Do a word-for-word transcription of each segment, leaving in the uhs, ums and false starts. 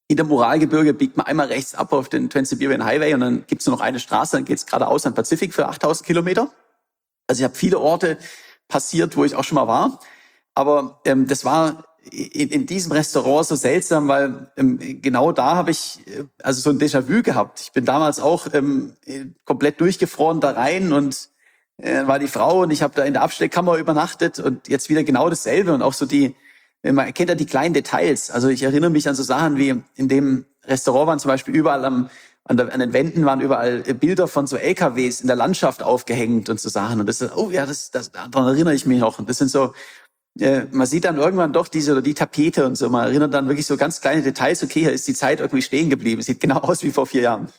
hinterm Uralgebirge biegt man einmal rechts ab auf den Trans-Siberian Highway und dann gibt's nur noch eine Straße, dann geht's geradeaus an den Pazifik für achttausend Kilometer. Also ich habe viele Orte passiert, wo ich auch schon mal war. Aber ähm, das war in, in diesem Restaurant so seltsam, weil ähm, genau da habe ich äh, also so ein Déjà-vu gehabt. Ich bin damals auch ähm, komplett durchgefroren da rein und äh, war die Frau und ich habe da in der Abstellkammer übernachtet und jetzt wieder genau dasselbe und auch so die, man erkennt ja die kleinen Details. Also ich erinnere mich an so Sachen wie in dem Restaurant waren zum Beispiel überall am An, der, an den Wänden waren überall Bilder von so L K Ws in der Landschaft aufgehängt und so Sachen. Und das ist, oh ja, das, das, daran erinnere ich mich noch. Und das sind so, äh, man sieht dann irgendwann doch diese oder die Tapete und so. Man erinnert dann wirklich so ganz kleine Details. Okay, hier ist die Zeit irgendwie stehen geblieben. Sieht genau aus wie vor vier Jahren.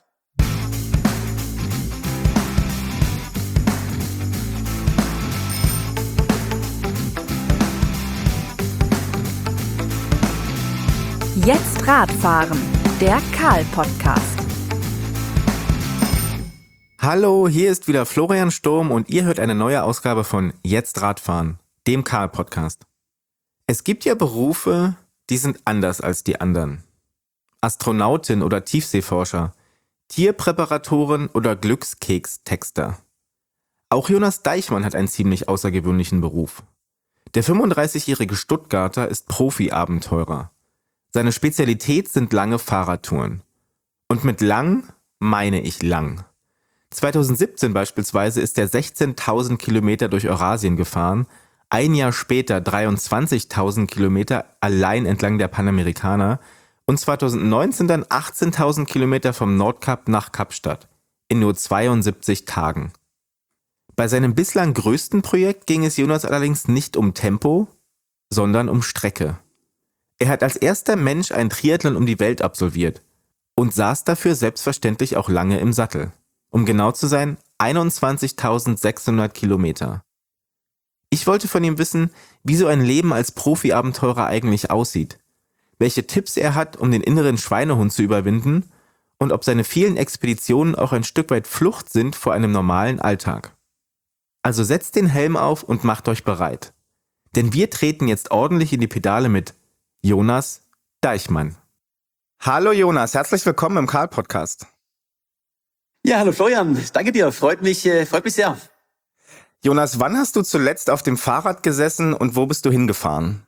Jetzt Radfahren, der Karl-Podcast. Hallo, hier ist wieder Florian Sturm und ihr hört eine neue Ausgabe von Jetzt Radfahren, dem Karl-Podcast. Es gibt ja Berufe, die sind anders als die anderen. Astronautin oder Tiefseeforscher, Tierpräparatoren oder Glückskekstexter. Auch Jonas Deichmann hat einen ziemlich außergewöhnlichen Beruf. Der fünfunddreißigjährige Stuttgarter ist Profi-Abenteurer. Seine Spezialität sind lange Fahrradtouren. Und mit lang meine ich lang. zweitausendsiebzehn beispielsweise ist er sechzehntausend Kilometer durch Eurasien gefahren, ein Jahr später dreiundzwanzigtausend Kilometer allein entlang der Panamerikaner und zweitausendneunzehn dann achtzehntausend Kilometer vom Nordkap nach Kapstadt in nur zweiundsiebzig Tagen. Bei seinem bislang größten Projekt ging es Jonas allerdings nicht um Tempo, sondern um Strecke. Er hat als erster Mensch einen Triathlon um die Welt absolviert und saß dafür selbstverständlich auch lange im Sattel. Um genau zu sein, einundzwanzigtausendsechshundert Kilometer. Ich wollte von ihm wissen, wie so ein Leben als Profi-Abenteurer eigentlich aussieht, welche Tipps er hat, um den inneren Schweinehund zu überwinden und ob seine vielen Expeditionen auch ein Stück weit Flucht sind vor einem normalen Alltag. Also setzt den Helm auf und macht euch bereit. Denn wir treten jetzt ordentlich in die Pedale mit Jonas Deichmann. Hallo Jonas, herzlich willkommen im Karl-Podcast. Ja, hallo Florian, danke dir, freut mich, äh, freut mich sehr. Jonas, wann hast du zuletzt auf dem Fahrrad gesessen und wo bist du hingefahren?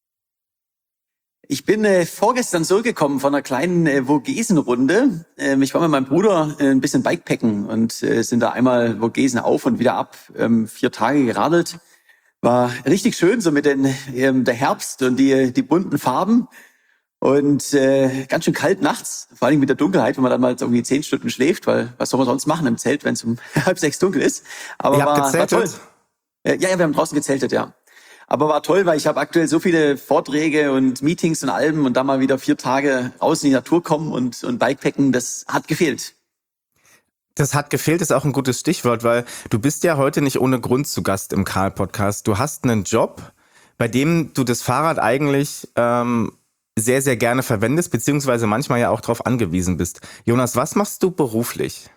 Ich bin äh, vorgestern zurückgekommen von einer kleinen äh, Vogesen-Runde. Ähm, ich war mit meinem Bruder äh, ein bisschen Bikepacken und äh, sind da einmal Vogesen auf und wieder ab, ähm, vier Tage geradelt. War richtig schön, so mit den ähm, der Herbst und die die bunten Farben und äh, ganz schön kalt nachts, vor allem mit der Dunkelheit, wenn man dann mal irgendwie zehn Stunden schläft, weil was soll man sonst machen im Zelt, wenn es um halb sechs dunkel ist? Aber Ihr habt war, war toll. gezeltet? Äh, ja, ja, wir haben draußen gezeltet, ja. Aber war toll, weil ich habe aktuell so viele Vorträge und Meetings und Alben und da mal wieder vier Tage raus in die Natur kommen und und Bikepacken, das hat gefehlt. Das hat gefehlt, ist auch ein gutes Stichwort, weil du bist ja heute nicht ohne Grund zu Gast im Karl-Podcast. Du hast einen Job, bei dem du das Fahrrad eigentlich ähm, sehr, sehr gerne verwendest, beziehungsweise manchmal ja auch darauf angewiesen bist. Jonas, was machst du beruflich?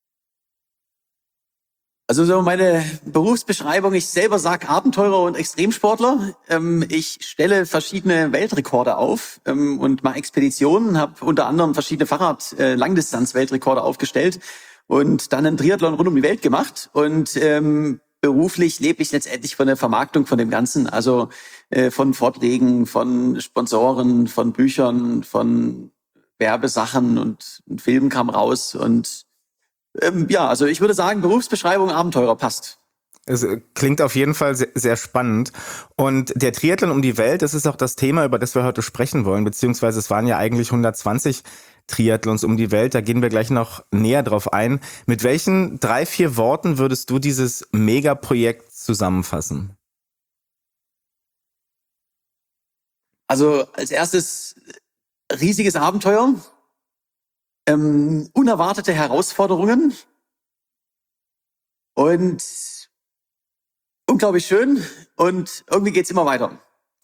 Also so meine Berufsbeschreibung, ich selber sag Abenteurer und Extremsportler. Ähm, ich stelle verschiedene Weltrekorde auf ähm, und mache Expeditionen, habe unter anderem verschiedene Fahrrad-Langdistanz-Weltrekorde aufgestellt und dann einen Triathlon rund um die Welt gemacht. Und ähm, beruflich lebe ich letztendlich von der Vermarktung von dem Ganzen, also äh, von Vorträgen, von Sponsoren, von Büchern, von Werbesachen und ein Film kam raus und ähm, ja, also ich würde sagen, Berufsbeschreibung Abenteurer passt. Es klingt auf jeden Fall sehr, sehr spannend. Und der Triathlon um die Welt, das ist auch das Thema, über das wir heute sprechen wollen, beziehungsweise es waren ja eigentlich hundertzwanzig Triathlons um die Welt. Da gehen wir gleich noch näher drauf ein. Mit welchen drei, vier Worten würdest du dieses Megaprojekt zusammenfassen? Also als erstes riesiges Abenteuer, ähm, unerwartete Herausforderungen und unglaublich schön und irgendwie geht's immer weiter.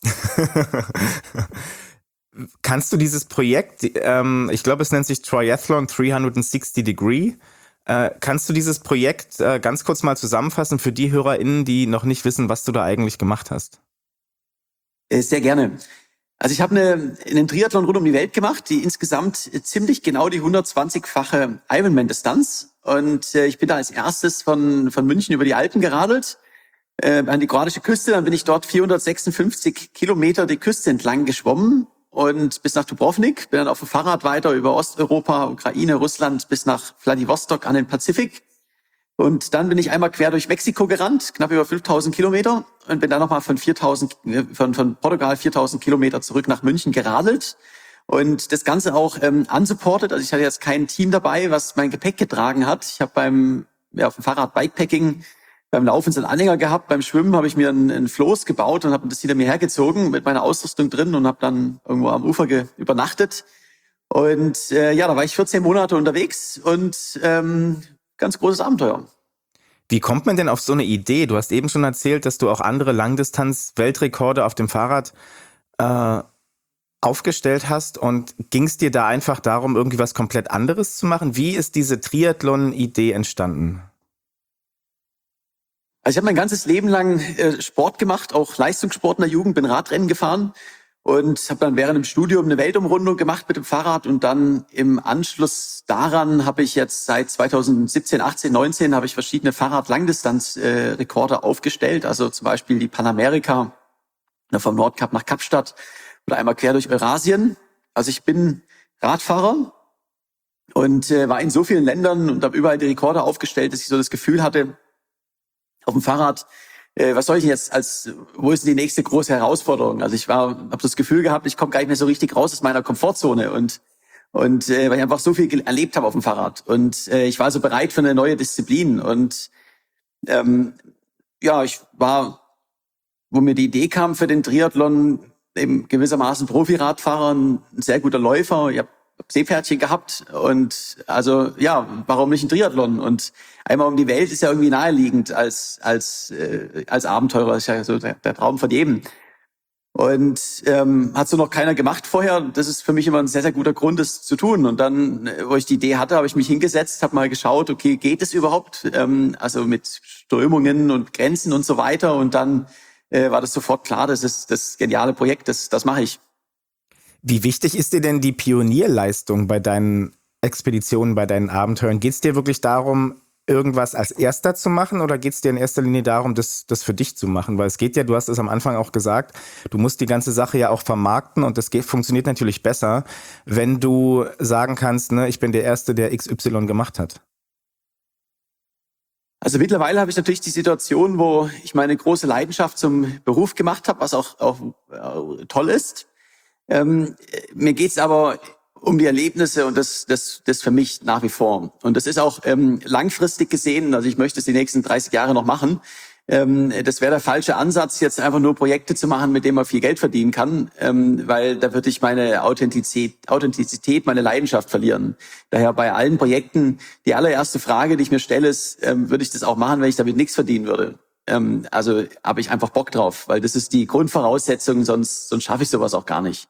Kannst du dieses Projekt, ähm, ich glaube, es nennt sich Triathlon dreihundertsechzig Degree, äh, kannst du dieses Projekt äh, ganz kurz mal zusammenfassen für die HörerInnen, die noch nicht wissen, was du da eigentlich gemacht hast? Äh, sehr gerne. Also ich habe eine, einen Triathlon rund um die Welt gemacht, die insgesamt ziemlich genau die hundertzwanzig-fache Ironman-Distanz. Und äh, ich bin da als erstes von, von München über die Alpen geradelt, äh, an die kroatische Küste. Dann bin ich dort vierhundertsechsundfünfzig Kilometer die Küste entlang geschwommen und bis nach Dubrovnik. Bin dann auf dem Fahrrad weiter über Osteuropa, Ukraine, Russland bis nach Vladivostok an den Pazifik. Und dann bin ich einmal quer durch Mexiko gerannt, knapp über fünftausend Kilometer, und bin dann nochmal von viertausend, von, von Portugal viertausend Kilometer zurück nach München geradelt. Und das Ganze auch ähm, unsupported. Also ich hatte jetzt kein Team dabei, was mein Gepäck getragen hat. Ich habe beim, ja, auf dem Fahrrad Bikepacking, beim Laufen so einen Anhänger gehabt. Beim Schwimmen habe ich mir einen, einen Floß gebaut und habe das hinter mir hergezogen mit meiner Ausrüstung drin und habe dann irgendwo am Ufer ge- übernachtet. Und äh, ja, da war ich vierzehn Monate unterwegs und ähm, ganz großes Abenteuer. Wie kommt man denn auf so eine Idee? Du hast eben schon erzählt, dass du auch andere Langdistanz-Weltrekorde auf dem Fahrrad äh, aufgestellt hast. Und ging es dir da einfach darum, irgendwie was komplett anderes zu machen? Wie ist diese Triathlon-Idee entstanden? Also ich habe mein ganzes Leben lang äh, Sport gemacht, auch Leistungssport in der Jugend, bin Radrennen gefahren. Und habe dann während dem Studium eine Weltumrundung gemacht mit dem Fahrrad und dann im Anschluss daran habe ich jetzt seit zweitausendsiebzehn, achtzehn, neunzehn habe ich verschiedene Fahrrad-Langdistanz-Rekorde aufgestellt, also zum Beispiel die Panamerika vom Nordkap nach Kapstadt oder einmal quer durch Eurasien. Also ich bin Radfahrer und äh, war in so vielen Ländern und habe überall die Rekorde aufgestellt, dass ich so das Gefühl hatte, auf dem Fahrrad, Äh, was soll ich jetzt als, wo ist denn die nächste große Herausforderung? Also ich war, habe das Gefühl gehabt, ich komme gar nicht mehr so richtig raus aus meiner Komfortzone und und äh, weil ich einfach so viel ge- erlebt habe auf dem Fahrrad und äh, ich war so bereit für eine neue Disziplin und ähm, ja, ich war, wo mir die Idee kam für den Triathlon, eben gewissermaßen Profi-Radfahrer, ein sehr guter Läufer. Ich habe Seepferdchen gehabt und also ja, warum nicht ein Triathlon? Und einmal um die Welt ist ja irgendwie naheliegend als als äh, als Abenteurer, ist ja so der, der Traum von jedem. Und ähm, hat so noch keiner gemacht vorher. Das ist für mich immer ein sehr, sehr guter Grund, das zu tun. Und dann, wo ich die Idee hatte, habe ich mich hingesetzt, habe mal geschaut, okay, geht es überhaupt? Ähm, also mit Strömungen und Grenzen und so weiter. Und dann äh, war das sofort klar, das ist das geniale Projekt, das, das mache ich. Wie wichtig ist dir denn die Pionierleistung bei deinen Expeditionen, bei deinen Abenteuern? Geht es dir wirklich darum, irgendwas als Erster zu machen oder geht es dir in erster Linie darum, das, das für dich zu machen? Weil es geht ja, du hast es am Anfang auch gesagt, du musst die ganze Sache ja auch vermarkten und das geht, funktioniert natürlich besser, wenn du sagen kannst, ne, ich bin der Erste, der X Y gemacht hat. Also mittlerweile habe ich natürlich die Situation, wo ich meine große Leidenschaft zum Beruf gemacht habe, was auch, auch äh, toll ist. Ähm, mir geht's aber um die Erlebnisse und das, das, das für mich nach wie vor. Und das ist auch ähm, langfristig gesehen, also ich möchte es die nächsten dreißig Jahre noch machen. Ähm, das wäre der falsche Ansatz, jetzt einfach nur Projekte zu machen, mit denen man viel Geld verdienen kann, ähm, weil da würde ich meine Authentizität, Authentizität, meine Leidenschaft verlieren. Daher bei allen Projekten, die allererste Frage, die ich mir stelle, ist, ähm, würde ich das auch machen, wenn ich damit nichts verdienen würde? Ähm, also habe ich einfach Bock drauf, weil das ist die Grundvoraussetzung, sonst, sonst schaffe ich sowas auch gar nicht.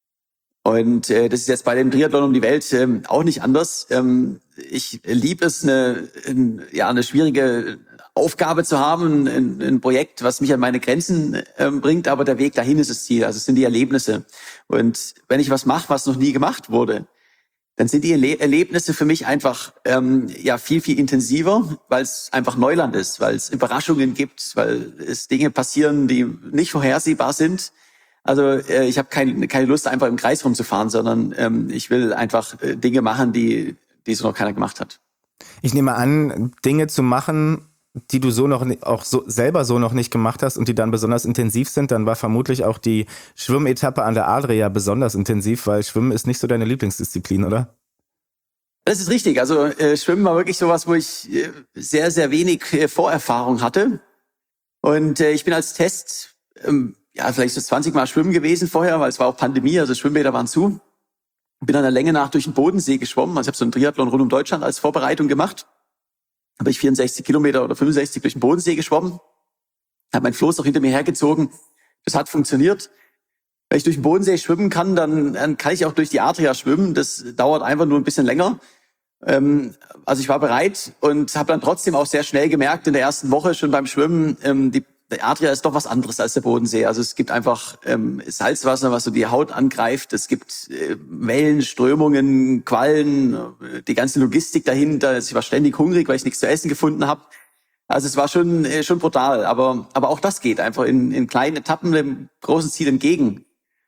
Und äh, das ist jetzt bei dem Triathlon um die Welt ähm, auch nicht anders. Ähm, ich liebe es, eine, ein, ja, eine schwierige Aufgabe zu haben, ein, ein Projekt, was mich an meine Grenzen ähm, bringt, aber der Weg dahin ist das Ziel, also es sind die Erlebnisse. Und wenn ich was mache, was noch nie gemacht wurde, dann sind die Erle- Erlebnisse für mich einfach ähm, ja viel, viel intensiver, weil es einfach Neuland ist, weil es Überraschungen gibt, weil es Dinge passieren, die nicht vorhersehbar sind. Also äh, ich habe keine, keine Lust, einfach im Kreis rumzufahren, sondern ähm, ich will einfach äh, Dinge machen, die, die so noch keiner gemacht hat. Ich nehme an, Dinge zu machen, die du so noch ni- auch so selber so noch nicht gemacht hast und die dann besonders intensiv sind, dann war vermutlich auch die Schwimmetappe an der Adria besonders intensiv, weil Schwimmen ist nicht so deine Lieblingsdisziplin, oder? Das ist richtig. Also äh, Schwimmen war wirklich sowas, wo ich äh, sehr, sehr wenig äh, Vorerfahrung hatte. Und äh, ich bin als Test ähm, ja vielleicht so zwanzig Mal schwimmen gewesen vorher, weil es war auch Pandemie, also Schwimmbäder waren zu. Bin an der Länge nach durch den Bodensee geschwommen. Also ich habe so einen Triathlon rund um Deutschland als Vorbereitung gemacht. Habe ich vierundsechzig Kilometer oder fünfundsechzig durch den Bodensee geschwommen. Habe mein Floß auch hinter mir hergezogen. Das hat funktioniert. Wenn ich durch den Bodensee schwimmen kann, dann, dann kann ich auch durch die Adria schwimmen. Das dauert einfach nur ein bisschen länger. Ähm, also ich war bereit und habe dann trotzdem auch sehr schnell gemerkt in der ersten Woche schon beim Schwimmen, ähm, die der Adria ist doch was anderes als der Bodensee. Also es gibt einfach ähm, Salzwasser, was so die Haut angreift. Es gibt äh, Wellen, Strömungen, Quallen, äh, die ganze Logistik dahinter. Also ich war ständig hungrig, weil ich nichts zu essen gefunden habe. Also es war schon äh, schon brutal. Aber aber auch das geht einfach in, in kleinen Etappen dem großen Ziel entgegen.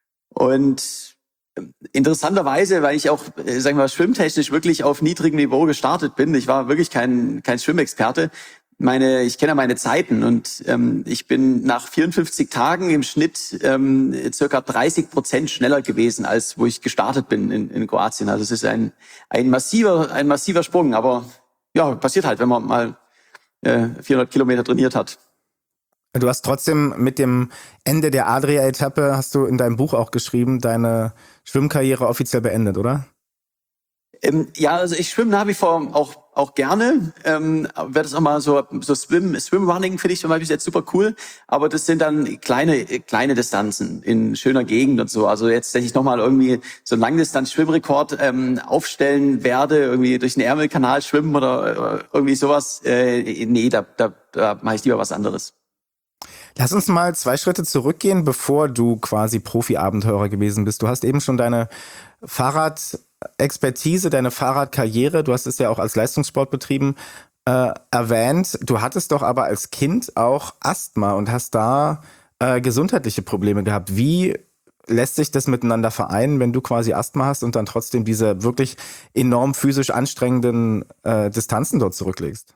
Und äh, interessanterweise, weil ich auch, äh, sagen wir mal, schwimmtechnisch wirklich auf niedrigem Niveau gestartet bin. Ich war wirklich kein kein Schwimmexperte. Meine, ich kenne ja meine Zeiten und ähm, ich bin nach vierundfünfzig Tagen im Schnitt ähm, circa dreißig Prozent schneller gewesen, als wo ich gestartet bin in, in Kroatien. Also es ist ein ein massiver ein massiver Sprung, aber ja, passiert halt, wenn man mal äh, vierhundert Kilometer trainiert hat. Du hast trotzdem mit dem Ende der Adria-Etappe, hast du in deinem Buch auch geschrieben, deine Schwimmkarriere offiziell beendet, oder? Ähm, ja, also ich schwimme nach wie vor auch auch gerne. Ähm, werde das auch mal so so Swim Swimrunning finde ich zum Beispiel jetzt super cool. Aber das sind dann kleine kleine Distanzen in schöner Gegend und so. Also jetzt, wenn ich noch mal irgendwie so einen Langdistanz-Schwimmrekord ähm, aufstellen werde, irgendwie durch den Ärmelkanal schwimmen oder äh, irgendwie sowas, äh, nee, da da, da mache ich lieber was anderes. Lass uns mal zwei Schritte zurückgehen, bevor du quasi Profi-Abenteurer gewesen bist. Du hast eben schon deine Fahrradexpertise, deine Fahrradkarriere, du hast es ja auch als Leistungssport betrieben, äh, erwähnt. Du hattest doch aber als Kind auch Asthma und hast da äh, gesundheitliche Probleme gehabt. Wie lässt sich das miteinander vereinen, wenn du quasi Asthma hast und dann trotzdem diese wirklich enorm physisch anstrengenden äh, Distanzen dort zurücklegst?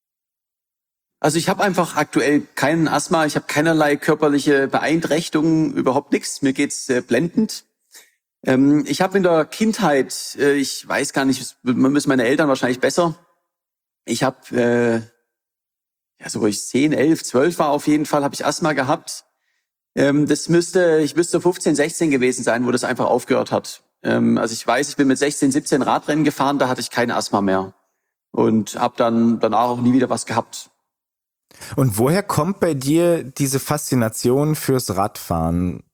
Also ich habe einfach aktuell keinen Asthma, ich habe keinerlei körperliche Beeinträchtigungen, überhaupt nichts. Mir geht's äh, blendend. Ähm, ich habe in der Kindheit, äh, ich weiß gar nicht, man müssen meine Eltern wahrscheinlich besser. Ich habe, äh, ja, so wo ich zehn, elf, zwölf war auf jeden Fall, habe ich Asthma gehabt. Ähm, das müsste, ich müsste fünfzehn, sechzehn gewesen sein, wo das einfach aufgehört hat. Ähm, also ich weiß, ich bin mit sechzehn, siebzehn Radrennen gefahren, da hatte ich kein Asthma mehr und habe dann danach auch nie wieder was gehabt. Und woher kommt bei dir diese Faszination fürs Radfahren?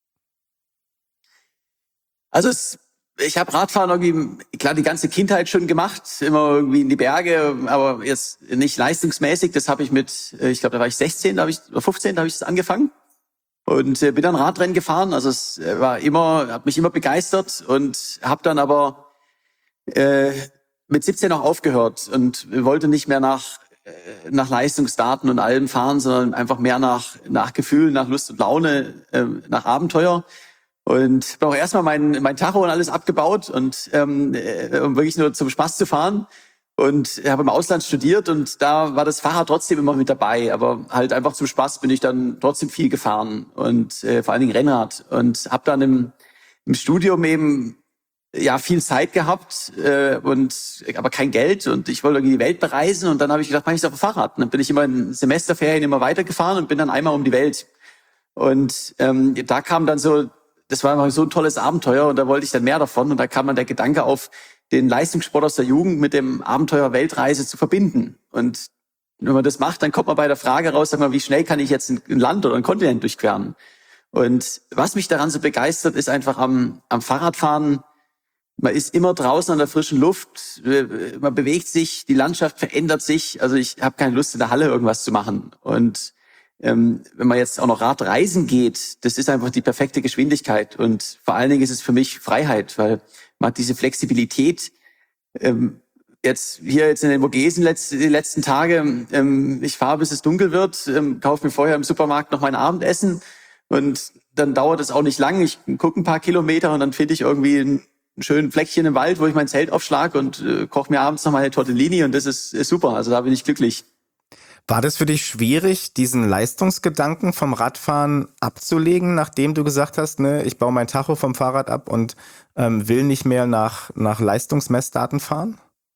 Also es, ich habe Radfahren irgendwie, klar, die ganze Kindheit schon gemacht, immer irgendwie in die Berge, aber jetzt nicht leistungsmäßig. Das habe ich mit, ich glaube, da war ich sechzehn, da habe ich, oder fünfzehn, da habe ich das angefangen und äh, bin dann Radrennen gefahren. Also es war immer, hat mich immer begeistert und habe dann aber äh, mit siebzehn auch aufgehört und wollte nicht mehr nach nach Leistungsdaten und allem fahren, sondern einfach mehr nach nach Gefühl, nach Lust und Laune, äh, nach Abenteuer. Und habe auch erstmal mein mein Tacho und alles abgebaut und ähm, um wirklich nur zum Spaß zu fahren. Und habe im Ausland studiert und da war das Fahrrad trotzdem immer mit dabei, aber halt einfach zum Spaß bin ich dann trotzdem viel gefahren und äh, vor allen Dingen Rennrad und habe dann im im Studium eben ja viel Zeit gehabt äh, und aber kein Geld und ich wollte irgendwie die Welt bereisen und dann habe ich gedacht, mach ich auf dem Fahrrad. Und dann bin ich immer in Semesterferien immer weitergefahren und bin dann einmal um die Welt. Und ähm, da kam dann so, das war einfach so ein tolles Abenteuer und da wollte ich dann mehr davon und da kam dann der Gedanke auf, den Leistungssport aus der Jugend mit dem Abenteuer Weltreise zu verbinden. Und wenn man das macht, dann kommt man bei der Frage raus, sag mal, wie schnell kann ich jetzt ein Land oder einen Kontinent durchqueren? Und was mich daran so begeistert, ist einfach am, am Fahrradfahren. Man ist immer draußen an der frischen Luft, man bewegt sich, die Landschaft verändert sich. Also ich habe keine Lust, in der Halle irgendwas zu machen. Und ähm, wenn man jetzt auch noch Radreisen geht, das ist einfach die perfekte Geschwindigkeit. Und vor allen Dingen ist es für mich Freiheit, weil man hat diese Flexibilität. Ähm, jetzt hier jetzt in den Vogesen letzt, die letzten Tage, ähm, ich fahre, bis es dunkel wird, ähm, kaufe mir vorher im Supermarkt noch mein Abendessen und dann dauert es auch nicht lang. Ich gucke ein paar Kilometer und dann finde ich irgendwie ein einen schönen Fleckchen im Wald, wo ich mein Zelt aufschlag und äh, koche mir abends noch mal eine Tortellini und das ist, ist super. Also da bin ich glücklich. War das für dich schwierig, diesen Leistungsgedanken vom Radfahren abzulegen, nachdem du gesagt hast, ne, ich baue mein Tacho vom Fahrrad ab und ähm, will nicht mehr nach, nach Leistungsmessdaten fahren?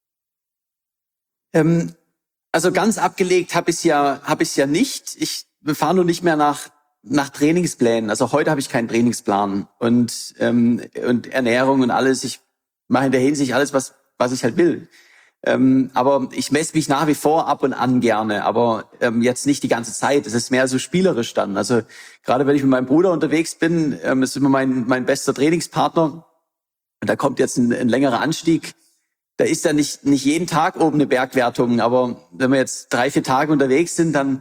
Ähm, also ganz abgelegt habe ich es ja, habe ich es ja nicht. Ich fahre nur nicht mehr nach nach Trainingsplänen. Also heute habe ich keinen Trainingsplan und ähm, und Ernährung und alles. Ich mache in der Hinsicht alles, was was ich halt will. Ähm, aber ich messe mich nach wie vor ab und an gerne, aber ähm, jetzt nicht die ganze Zeit. Es ist mehr so spielerisch dann. Also gerade wenn ich mit meinem Bruder unterwegs bin, ähm, ist immer mein mein bester Trainingspartner. Und da kommt jetzt ein, ein längerer Anstieg. Da ist ja nicht nicht jeden Tag oben eine Bergwertung, aber wenn wir jetzt drei, vier Tage unterwegs sind, dann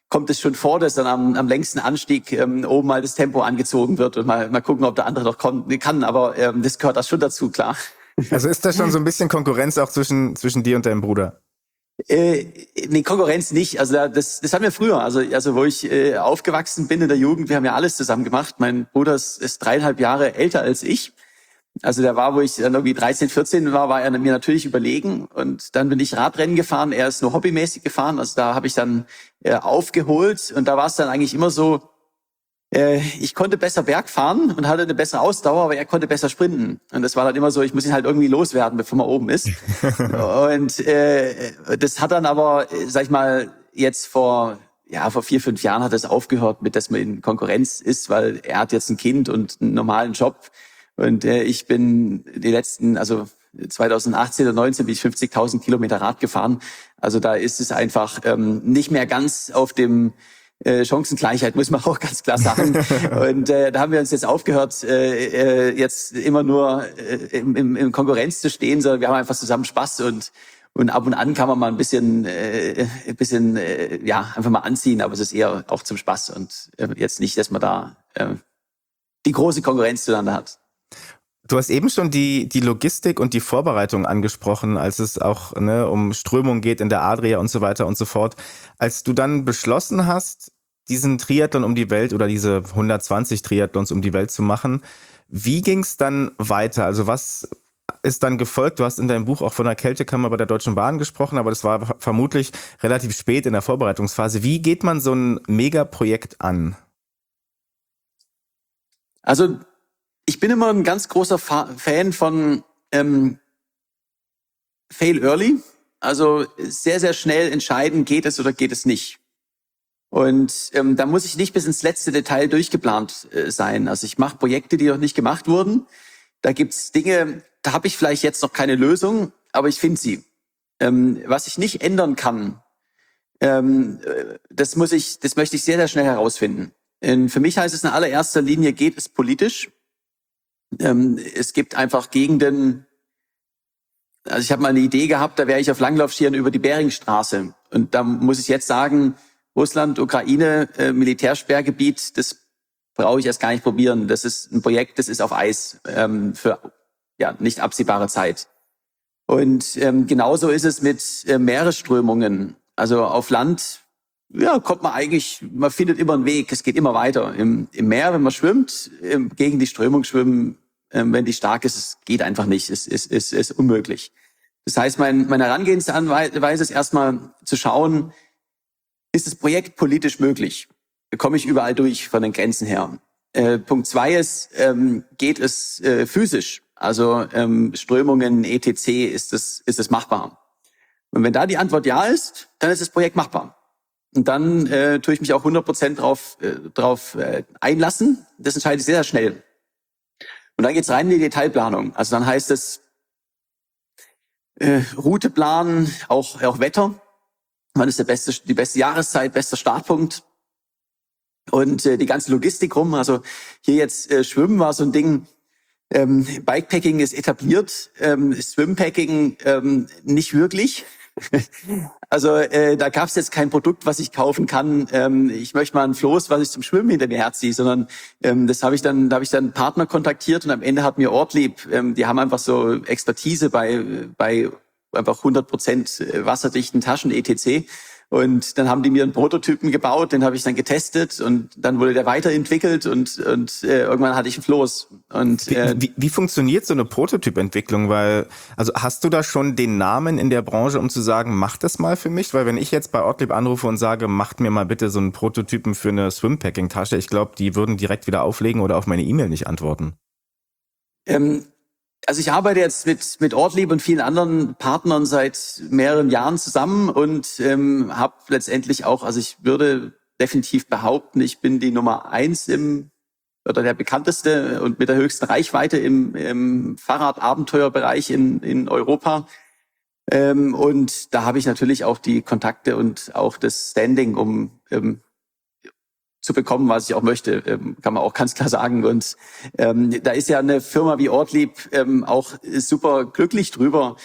kommt es schon vor, dass dann am, am längsten Anstieg ähm, oben mal das Tempo angezogen wird und mal, mal gucken, ob der andere noch kommt, kann. Aber ähm, das gehört da schon dazu, klar. Also ist da schon so ein bisschen Konkurrenz auch zwischen, zwischen dir und deinem Bruder? Äh, nee, Konkurrenz nicht. Also das, das haben wir früher. Also, also wo ich äh, aufgewachsen bin in der Jugend, wir haben ja alles zusammen gemacht. Mein Bruder ist, ist dreieinhalb Jahre älter als ich. Also der war, wo ich dann irgendwie dreizehn, vierzehn war, war er mir natürlich überlegen. Und dann bin ich Radrennen gefahren. Er ist nur hobbymäßig gefahren. Also da habe ich dann äh, aufgeholt. Und da war es dann eigentlich immer so, äh, ich konnte besser Berg fahren und hatte eine bessere Ausdauer, aber er konnte besser sprinten. Und das war dann immer so, ich muss ihn halt irgendwie loswerden, bevor man oben ist. Und äh, das hat dann aber, sag ich mal, jetzt vor ja vor vier, fünf Jahren hat es aufgehört mit, dass man in Konkurrenz ist, weil er hat jetzt ein Kind und einen normalen Job. Und äh, ich bin die letzten, also zweitausendachtzehn oder neunzehn bin ich fünfzigtausend Kilometer Rad gefahren. Also da ist es einfach ähm, nicht mehr ganz auf dem äh, Chancengleichheit, muss man auch ganz klar sagen. Und äh, da haben wir uns jetzt aufgehört, äh, äh, jetzt immer nur äh, im, im, im Konkurrenz zu stehen, sondern wir haben einfach zusammen Spaß und und ab und an kann man mal ein bisschen, äh, ein bisschen, äh, ja, einfach mal anziehen, aber es ist eher auch zum Spaß und äh, jetzt nicht, dass man da äh, die große Konkurrenz zueinander hat. Du hast eben schon die, die Logistik und die Vorbereitung angesprochen, als es auch ne, um Strömung geht in der Adria und so weiter und so fort. Als du dann beschlossen hast, diesen Triathlon um die Welt oder diese hundertzwanzig Triathlons um die Welt zu machen, wie ging es dann weiter? Also was ist dann gefolgt? Du hast in deinem Buch auch von der Kältekammer bei der Deutschen Bahn gesprochen, aber das war vermutlich relativ spät in der Vorbereitungsphase. Wie geht man so ein Megaprojekt an? Also ich bin immer ein ganz großer Fa- Fan von ähm, Fail Early. Also sehr, sehr schnell entscheiden, geht es oder geht es nicht. Und ähm, da muss ich nicht bis ins letzte Detail durchgeplant äh, sein. Also ich mache Projekte, die noch nicht gemacht wurden. Da gibt's Dinge, da habe ich vielleicht jetzt noch keine Lösung, aber ich finde sie. Ähm, was ich nicht ändern kann, ähm, das muss ich, das möchte ich sehr, sehr schnell herausfinden. Und für mich heißt es in allererster Linie, geht es politisch. Ähm, es gibt einfach Gegenden, also ich habe mal eine Idee gehabt, da wäre ich auf Langlaufskiern über die Beringstraße. Und da muss ich jetzt sagen, Russland, Ukraine, äh, Militärsperrgebiet, das brauche ich erst gar nicht probieren. Das ist ein Projekt, das ist auf Eis ähm, für ja nicht absehbare Zeit. Und ähm, genauso ist es mit äh, Meeresströmungen. Also auf Land, ja, kommt man eigentlich, man findet immer einen Weg, es geht immer weiter. Im, im Meer, wenn man schwimmt, ähm, gegen die Strömung schwimmen, ähm, wenn die stark ist, es geht einfach nicht, es ist, es ist unmöglich. Das heißt, mein, meine Herangehensweise ist erstmal zu schauen, ist das Projekt politisch möglich? Komme ich überall durch von den Grenzen her? Äh, Punkt zwei ist, ähm, geht es äh, physisch? Also ähm, Strömungen, et cetera, ist es, ist es machbar? Und wenn da die Antwort ja ist, dann ist das Projekt machbar. Und dann äh, tue ich mich auch hundert Prozent drauf, äh, drauf äh, einlassen. Das entscheide ich sehr, sehr schnell. Und dann geht's rein in die Detailplanung. Also dann heißt es äh, Route planen, auch, auch Wetter. Wann ist der beste, die beste Jahreszeit, bester Startpunkt? Und äh, die ganze Logistik rum. Also hier jetzt äh, Schwimmen war so ein Ding. Ähm, Bikepacking ist etabliert, ähm, Swimpacking ähm, nicht wirklich. Also äh, da gab es jetzt kein Produkt, was ich kaufen kann. Ähm, ich möchte mal ein Floß, was ich zum Schwimmen hinter mir herziehe, sondern ähm, das habe ich dann, da habe ich dann einen Partner kontaktiert und am Ende hat mir Ortlieb, ähm, die haben einfach so Expertise bei bei einfach hundert Prozent wasserdichten Taschen et cetera. Und dann haben die mir einen Prototypen gebaut, den habe ich dann getestet und dann wurde der weiterentwickelt und und äh, irgendwann hatte ich ein Floß. Und äh, wie, wie, wie funktioniert so eine Prototypentwicklung? Weil, also hast du da schon den Namen in der Branche, um zu sagen, mach das mal für mich? Weil wenn ich jetzt bei Ortlieb anrufe und sage, macht mir mal bitte so einen Prototypen für eine Swimpacking-Tasche, ich glaube, die würden direkt wieder auflegen oder auf meine E-Mail nicht antworten. Ähm, Also ich arbeite jetzt mit mit Ortlieb und vielen anderen Partnern seit mehreren Jahren zusammen und ähm, habe letztendlich auch, also ich würde definitiv behaupten, ich bin die Nummer eins im oder der bekannteste und mit der höchsten Reichweite im, im Fahrradabenteuerbereich in in Europa. Ähm, und da habe ich natürlich auch die Kontakte und auch das Standing, um ähm, zu bekommen, was ich auch möchte, ähm, kann man auch ganz klar sagen. Und ähm, da ist ja eine Firma wie Ortlieb ähm, auch super glücklich drüber,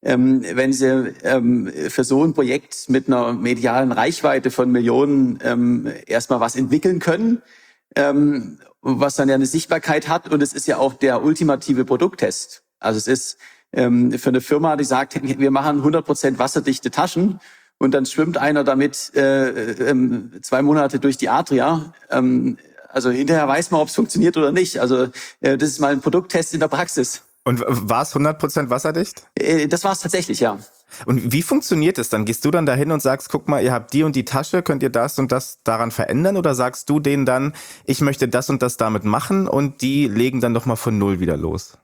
ähm, wenn sie ähm, für so ein Projekt mit einer medialen Reichweite von Millionen ähm, erstmal was entwickeln können, ähm, was dann ja eine Sichtbarkeit hat. Und es ist ja auch der ultimative Produkttest. Also es ist ähm, für eine Firma, die sagt, wir machen hundert Prozent wasserdichte Taschen, und dann schwimmt einer damit äh, äh, zwei Monate durch die Adria. Ähm, also hinterher weiß man, ob es funktioniert oder nicht. Also äh, das ist mal ein Produkttest in der Praxis. Und war es hundert Prozent wasserdicht? Äh, das war es tatsächlich, ja. Und wie funktioniert es dann? Gehst du dann dahin und sagst, guck mal, ihr habt die und die Tasche, könnt ihr das und das daran verändern? Oder sagst du denen dann, ich möchte das und das damit machen, und die legen dann doch mal von Null wieder los?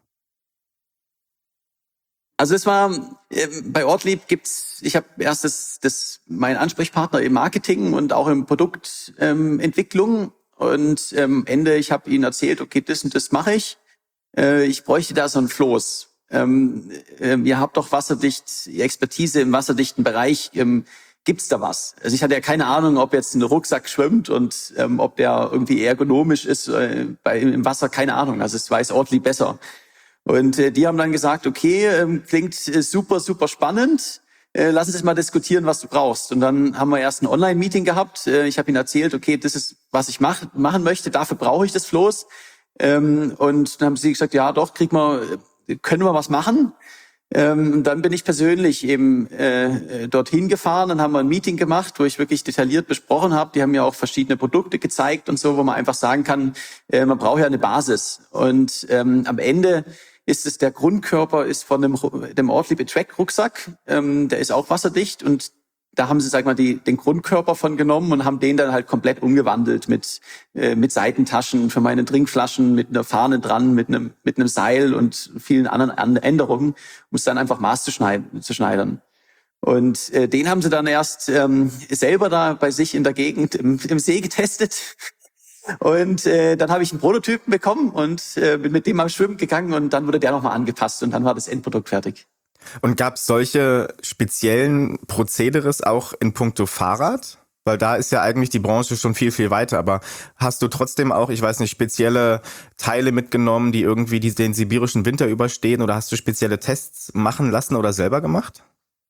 Also es war, äh, bei Ortlieb gibt's, ich habe erst das, das mein Ansprechpartner im Marketing und auch im Produktentwicklung. Ähm, und am ähm, Ende, ich habe ihnen erzählt, okay, das und das mache ich. Äh, ich bräuchte da so ein Floß. Ähm, äh, ihr habt doch wasserdicht, Expertise im wasserdichten Bereich. Ähm, gibt's da was? Also ich hatte ja keine Ahnung, ob jetzt ein Rucksack schwimmt und ähm, ob der irgendwie ergonomisch ist äh, bei, im Wasser, keine Ahnung. Also es weiß Ortlieb besser. Und äh, die haben dann gesagt, okay, ähm, klingt äh, super, super spannend. Äh, lass uns mal diskutieren, was du brauchst. Und dann haben wir erst ein Online-Meeting gehabt. Äh, ich habe ihnen erzählt, okay, das ist, was ich mach, machen möchte. Dafür brauche ich das Floß. Ähm, und dann haben sie gesagt, ja, doch, krieg mal, können wir was machen. Ähm, und dann bin ich persönlich eben äh, dorthin gefahren. Dann haben wir ein Meeting gemacht, wo ich wirklich detailliert besprochen habe. Die haben mir auch verschiedene Produkte gezeigt und so, wo man einfach sagen kann, äh, man braucht ja eine Basis. Und ähm, am Ende ist es, der Grundkörper ist von dem, dem Ortlieb Track Rucksack. Ähm, der ist auch wasserdicht, und da haben sie, sag mal, die, den Grundkörper von genommen und haben den dann halt komplett umgewandelt mit, äh, mit Seitentaschen für meine Trinkflaschen, mit einer Fahne dran, mit einem, mit einem Seil und vielen anderen Änderungen, um es dann einfach maß zu schneiden, zu schneidern. Und äh, den haben sie dann erst ähm, selber da bei sich in der Gegend im, im See getestet. Und äh, dann habe ich einen Prototypen bekommen und äh, bin mit dem mal schwimmen gegangen, und dann wurde der nochmal angepasst und dann war das Endprodukt fertig. Und gab es solche speziellen Prozederes auch in puncto Fahrrad? Weil da ist ja eigentlich die Branche schon viel, viel weiter. Aber hast du trotzdem auch, ich weiß nicht, spezielle Teile mitgenommen, die irgendwie die, den sibirischen Winter überstehen? Oder hast du spezielle Tests machen lassen oder selber gemacht?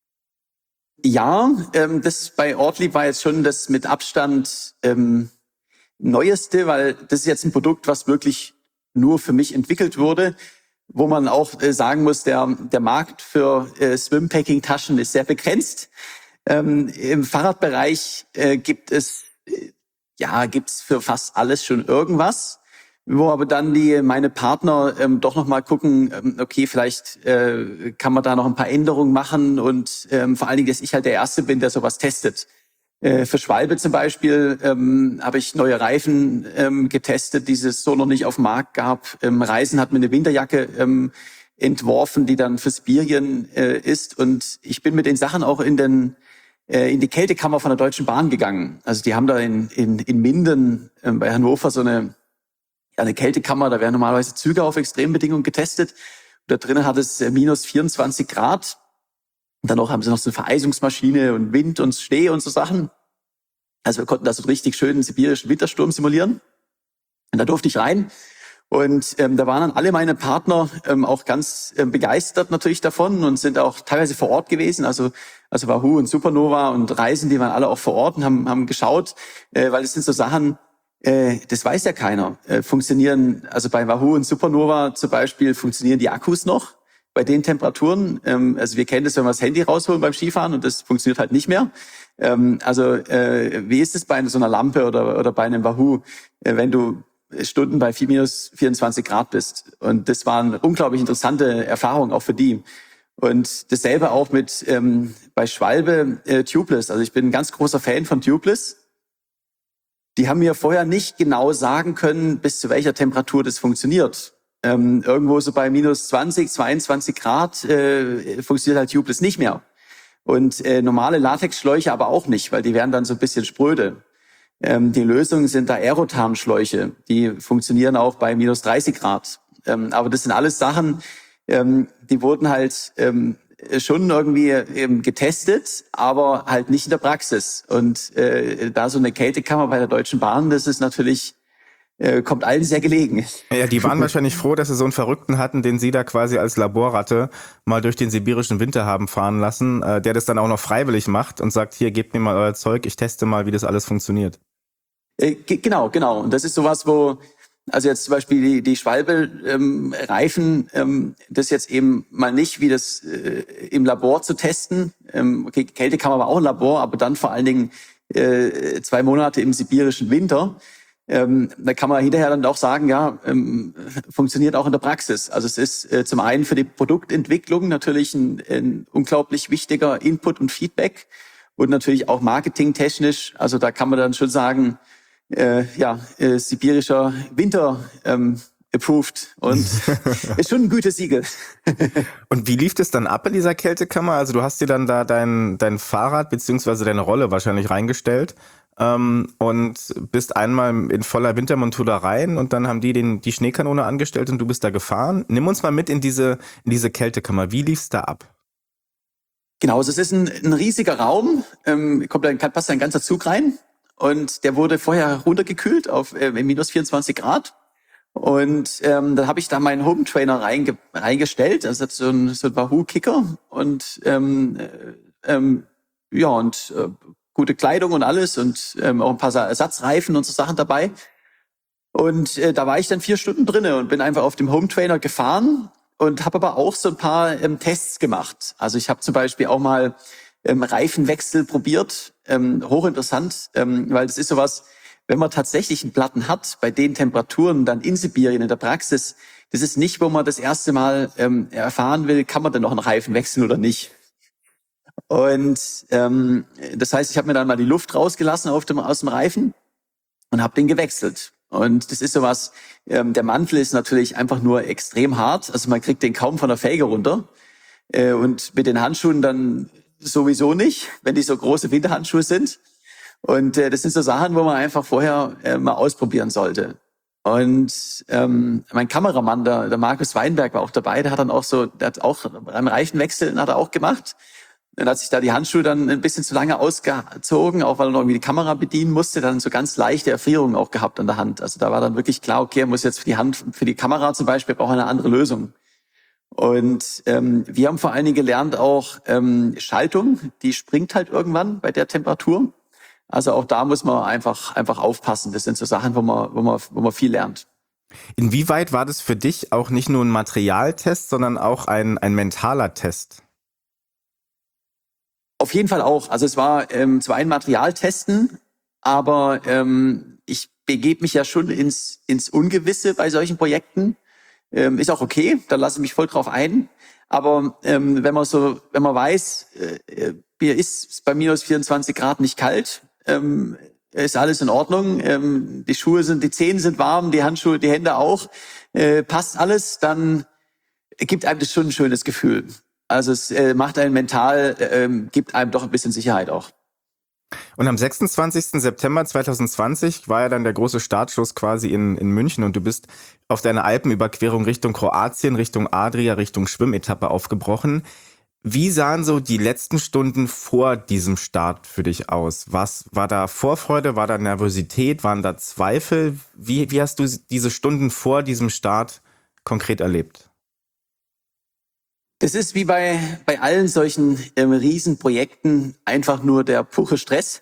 Ja, ähm, das bei Ortlieb war jetzt schon das mit Abstand ähm, Neueste, weil das ist jetzt ein Produkt, was wirklich nur für mich entwickelt wurde, wo man auch äh, sagen muss, der der Markt für äh, Swimpacking-Taschen ist sehr begrenzt. Ähm, Im Fahrradbereich äh, gibt es äh, ja gibt's für fast alles schon irgendwas, wo aber dann die meine Partner ähm, doch noch mal gucken, ähm, okay, vielleicht äh, kann man da noch ein paar Änderungen machen, und ähm, vor allen Dingen, dass ich halt der Erste bin, der sowas testet. Äh, für Schwalbe zum Beispiel ähm, habe ich neue Reifen ähm, getestet, die es so noch nicht auf dem Markt gab. Ähm, Reisen hat mir eine Winterjacke ähm, entworfen, die dann für Sibirien äh, ist. Und ich bin mit den Sachen auch in den äh, in die Kältekammer von der Deutschen Bahn gegangen. Also die haben da in in, in Minden äh, bei Hannover so eine ja, eine Kältekammer. Da werden normalerweise Züge auf Extrembedingungen getestet. Und da drinnen hat es äh, minus vierundzwanzig Grad. Und dann auch haben sie noch so eine Vereisungsmaschine und Wind und Schnee und so Sachen. Also wir konnten da so einen richtig schönen sibirischen Wintersturm simulieren. Und da durfte ich rein. Und ähm, da waren dann alle meine Partner ähm, auch ganz ähm, begeistert natürlich davon und sind auch teilweise vor Ort gewesen. Also also Wahoo und Supernova und Reisen, die waren alle auch vor Ort und haben, haben geschaut, äh, weil es sind so Sachen, äh, das weiß ja keiner. Äh, funktionieren, also bei Wahoo und Supernova zum Beispiel, funktionieren die Akkus noch bei den Temperaturen. Ähm, also wir kennen das, wenn wir das Handy rausholen beim Skifahren, und das funktioniert halt nicht mehr. Ähm, also äh, wie ist es bei so einer Lampe oder oder bei einem Wahoo, äh, wenn du Stunden bei minus vierundzwanzig Grad bist? Und das war eine unglaublich interessante Erfahrung auch für die. Und dasselbe auch mit ähm, bei Schwalbe äh, Tubeless. Also ich bin ein ganz großer Fan von Tubeless. Die haben mir vorher nicht genau sagen können, bis zu welcher Temperatur das funktioniert. Ähm, irgendwo so bei minus zwanzig, zweiundzwanzig Grad äh, funktioniert halt Tubeless nicht mehr. Und äh, normale Latexschläuche aber auch nicht, weil die werden dann so ein bisschen spröde. Ähm, die Lösungen sind da Aerothermschläuche, die funktionieren auch bei minus dreißig Grad. Ähm, aber das sind alles Sachen, ähm, die wurden halt ähm, schon irgendwie ähm, getestet, aber halt nicht in der Praxis. Und äh, da so eine Kältekammer bei der Deutschen Bahn, das ist natürlich äh, kommt allen sehr gelegen. Ja, die waren wahrscheinlich froh, dass sie so einen Verrückten hatten, den sie da quasi als Laborratte mal durch den sibirischen Winter haben fahren lassen, äh, der das dann auch noch freiwillig macht und sagt, hier, gebt mir mal euer Zeug, ich teste mal, wie das alles funktioniert. Äh, g- genau, genau. Und das ist sowas, wo, also jetzt zum Beispiel die, die Schwalbe-Reifen, ähm, ähm, das jetzt eben mal nicht wie das äh, im Labor zu testen. Ähm, okay, Kältekammer war auch ein Labor, aber dann vor allen Dingen äh, zwei Monate im sibirischen Winter. Ähm, da kann man hinterher dann auch sagen, ja, ähm, funktioniert auch in der Praxis. Also es ist äh, zum einen für die Produktentwicklung natürlich ein, ein unglaublich wichtiger Input und Feedback und natürlich auch marketingtechnisch. Also da kann man dann schon sagen, äh, ja, äh, sibirischer Winter ähm, approved und ist schon ein Gütesiegel. Und wie lief das dann ab in dieser Kältekammer? Also du hast dir dann da dein, dein Fahrrad beziehungsweise deine Rolle wahrscheinlich reingestellt ähm, und bist einmal in voller Wintermontur da rein und dann haben die den, die Schneekanone angestellt und du bist da gefahren. Nimm uns mal mit in diese, in diese Kältekammer. Wie lief's da ab? Genau, also es ist ein, ein riesiger Raum, ähm, kommt dann, passt ein ganzer Zug rein und der wurde vorher runtergekühlt auf äh, minus vierundzwanzig Grad. Und ähm, dann habe ich da meinen Home Trainer reinge reingestellt, also so ein, so ein Wahoo-Kicker und ähm, äh, ähm, ja und äh, gute Kleidung und alles und ähm, auch ein paar Ersatzreifen und so Sachen dabei. Und äh, da war ich dann vier Stunden drinne und bin einfach auf dem Home Trainer gefahren und habe aber auch so ein paar ähm, Tests gemacht. Also ich habe zum Beispiel auch mal ähm, Reifenwechsel probiert, ähm, hochinteressant, ähm, weil das ist sowas. Wenn man tatsächlich einen Platten hat, bei den Temperaturen dann in Sibirien in der Praxis, das ist nicht, wo man das erste Mal ähm, erfahren will, kann man denn noch einen Reifen wechseln oder nicht. Und ähm, das heißt, ich habe mir dann mal die Luft rausgelassen auf dem, aus dem Reifen und habe den gewechselt. Und das ist sowas, ähm, der Mantel ist natürlich einfach nur extrem hart, also man kriegt den kaum von der Felge runter. Äh, und mit den Handschuhen dann sowieso nicht, wenn die so große Winterhandschuhe sind. Und äh, das sind so Sachen, wo man einfach vorher äh, mal ausprobieren sollte. Und ähm, mein Kameramann, der, der Markus Weinberg, war auch dabei. Der hat dann auch so, der hat auch einen Reifenwechsel hat er auch gemacht. Dann hat sich da die Handschuhe dann ein bisschen zu lange ausgezogen, auch weil er noch irgendwie die Kamera bedienen musste. Dann so ganz leichte Erfrierungen auch gehabt an der Hand. Also da war dann wirklich klar, okay, er muss jetzt für die Hand, für die Kamera zum Beispiel, braucht eine andere Lösung. Und ähm, wir haben vor allen Dingen gelernt auch ähm, Schaltung, die springt halt irgendwann bei der Temperatur. Also auch da muss man einfach einfach aufpassen. Das sind so Sachen, wo man wo man wo man viel lernt. Inwieweit war das für dich auch nicht nur ein Materialtest, sondern auch ein ein mentaler Test? Auf jeden Fall auch. Also es war ähm, zwar ein Materialtesten, aber ähm, ich begebe mich ja schon ins ins Ungewisse bei solchen Projekten. Ähm, ist auch okay, da lasse ich mich voll drauf ein. Aber ähm, wenn man so wenn man weiß, äh, Bier ist bei minus vierundzwanzig Grad nicht kalt. Ähm, ist alles in Ordnung, ähm, die Schuhe sind, die Zehen sind warm, die Handschuhe, die Hände auch, äh, passt alles, dann gibt einem das schon ein schönes Gefühl. Also es äh, macht einen mental, äh, gibt einem doch ein bisschen Sicherheit auch. Und am sechsundzwanzigsten September zweitausendzwanzig war ja dann der große Startschuss quasi in, in München und du bist auf deiner Alpenüberquerung Richtung Kroatien, Richtung Adria, Richtung Schwimmetappe aufgebrochen. Wie sahen so die letzten Stunden vor diesem Start für dich aus? Was war da Vorfreude, war da Nervosität, waren da Zweifel? Wie, wie hast du diese Stunden vor diesem Start konkret erlebt? Das ist wie bei bei allen solchen ähm, Riesenprojekten einfach nur der pure Stress,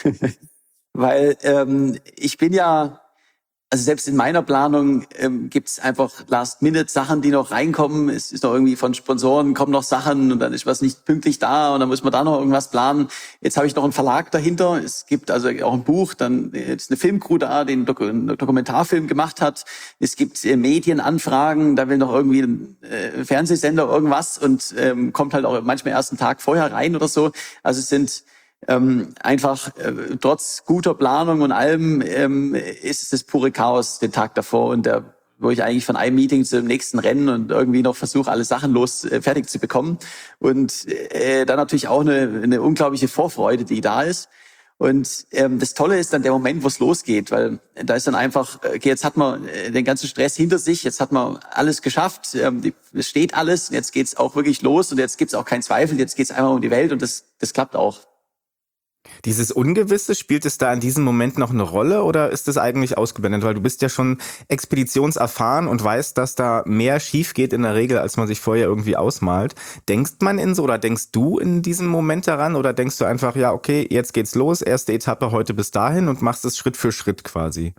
weil ähm, ich bin ja Also selbst in meiner Planung ähm, gibt's einfach Last-Minute-Sachen, die noch reinkommen. Es ist noch irgendwie von Sponsoren, kommen noch Sachen und dann ist was nicht pünktlich da und dann muss man da noch irgendwas planen. Jetzt habe ich noch einen Verlag dahinter. Es gibt also auch ein Buch, dann ist eine Filmcrew da, die einen, Dok einen Dokumentarfilm gemacht hat. Es gibt äh, Medienanfragen, da will noch irgendwie ein äh, Fernsehsender irgendwas und ähm, kommt halt auch manchmal erst einen Tag vorher rein oder so. Also es sind Ähm, einfach äh, trotz guter Planung und allem ähm, ist es das pure Chaos den Tag davor und der, wo ich eigentlich von einem Meeting zum nächsten renne und irgendwie noch versuche, alle Sachen los äh, fertig zu bekommen und äh, dann natürlich auch eine, eine unglaubliche Vorfreude, die da ist. Und ähm, das Tolle ist dann der Moment, wo es losgeht, weil da ist dann einfach, okay, jetzt hat man äh, den ganzen Stress hinter sich, jetzt hat man alles geschafft, ähm, die, es steht alles, und jetzt geht's auch wirklich los und jetzt gibt's auch keinen Zweifel, jetzt geht's einfach um die Welt und das, das klappt auch. Dieses Ungewisse, spielt es da in diesem Moment noch eine Rolle oder ist es eigentlich ausgeblendet? Weil du bist ja schon expeditionserfahren und weißt, dass da mehr schief geht in der Regel, als man sich vorher irgendwie ausmalt. Denkst man in so oder denkst du in diesem Moment daran oder denkst du einfach, ja, okay, jetzt geht's los, erste Etappe heute bis dahin und machst es Schritt für Schritt quasi?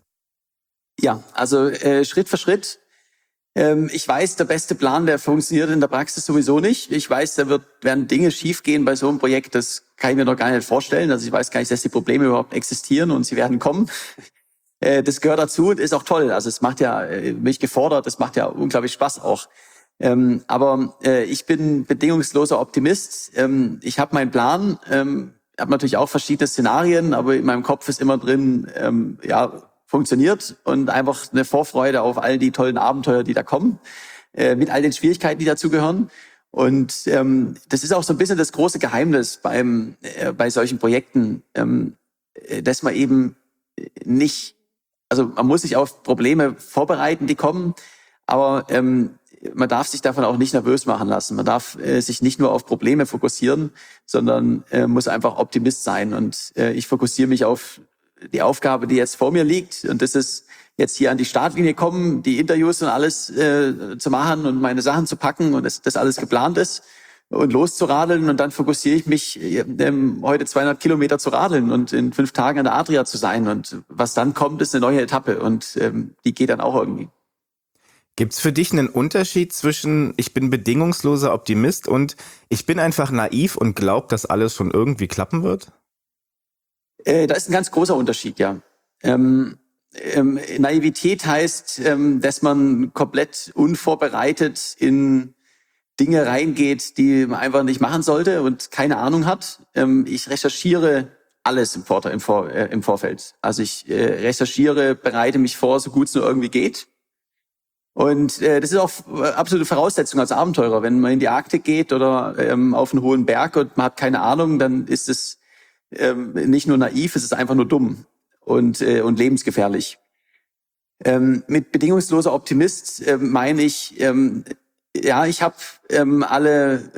Ja, also äh, Schritt für Schritt. Ähm, ich weiß, der beste Plan, der funktioniert in der Praxis sowieso nicht. Ich weiß, da wird, werden Dinge schiefgehen bei so einem Projekt, das kann ich mir noch gar nicht vorstellen. Also ich weiß gar nicht, dass die Probleme überhaupt existieren und sie werden kommen. Äh, das gehört dazu und ist auch toll. Also es macht ja äh, mich gefordert, es macht ja unglaublich Spaß auch. Ähm, aber äh, ich bin bedingungsloser Optimist. Ähm, ich habe meinen Plan. Ähm, ich habe natürlich auch verschiedene Szenarien, aber in meinem Kopf ist immer drin, ähm, ja, funktioniert und einfach eine Vorfreude auf all die tollen Abenteuer, die da kommen, äh, mit all den Schwierigkeiten, die dazugehören. Und ähm, das ist auch so ein bisschen das große Geheimnis beim äh, bei solchen Projekten, ähm, äh, dass man eben nicht, also man muss sich auf Probleme vorbereiten, die kommen, aber ähm, man darf sich davon auch nicht nervös machen lassen. Man darf äh, sich nicht nur auf Probleme fokussieren, sondern äh, muss einfach Optimist sein. Und äh, ich fokussiere mich auf die Aufgabe, die jetzt vor mir liegt. Und das ist jetzt hier an die Startlinie kommen, die Interviews und alles äh, zu machen und meine Sachen zu packen und dass das alles geplant ist und loszuradeln. Und dann fokussiere ich mich, ähm, heute zweihundert Kilometer zu radeln und in fünf Tagen an der Adria zu sein. Und was dann kommt, ist eine neue Etappe. Und ähm, die geht dann auch irgendwie. Gibt's für dich einen Unterschied zwischen ich bin bedingungsloser Optimist und ich bin einfach naiv und glaub, dass alles schon irgendwie klappen wird? Äh, da ist ein ganz großer Unterschied, ja. Ähm, ähm, Naivität heißt, ähm, dass man komplett unvorbereitet in Dinge reingeht, die man einfach nicht machen sollte und keine Ahnung hat. Ähm, ich recherchiere alles im, Vor im, Vor äh, im Vorfeld. Also ich äh, recherchiere, bereite mich vor, so gut es nur irgendwie geht. Und äh, das ist auch absolute Voraussetzung als Abenteurer. Wenn man in die Arktik geht oder ähm, auf einen hohen Berg und man hat keine Ahnung, dann ist es ähm, nicht nur naiv, es ist einfach nur dumm und, äh, und lebensgefährlich. Ähm, mit bedingungsloser Optimist äh, meine ich, ähm, ja, ich habe ähm, alle,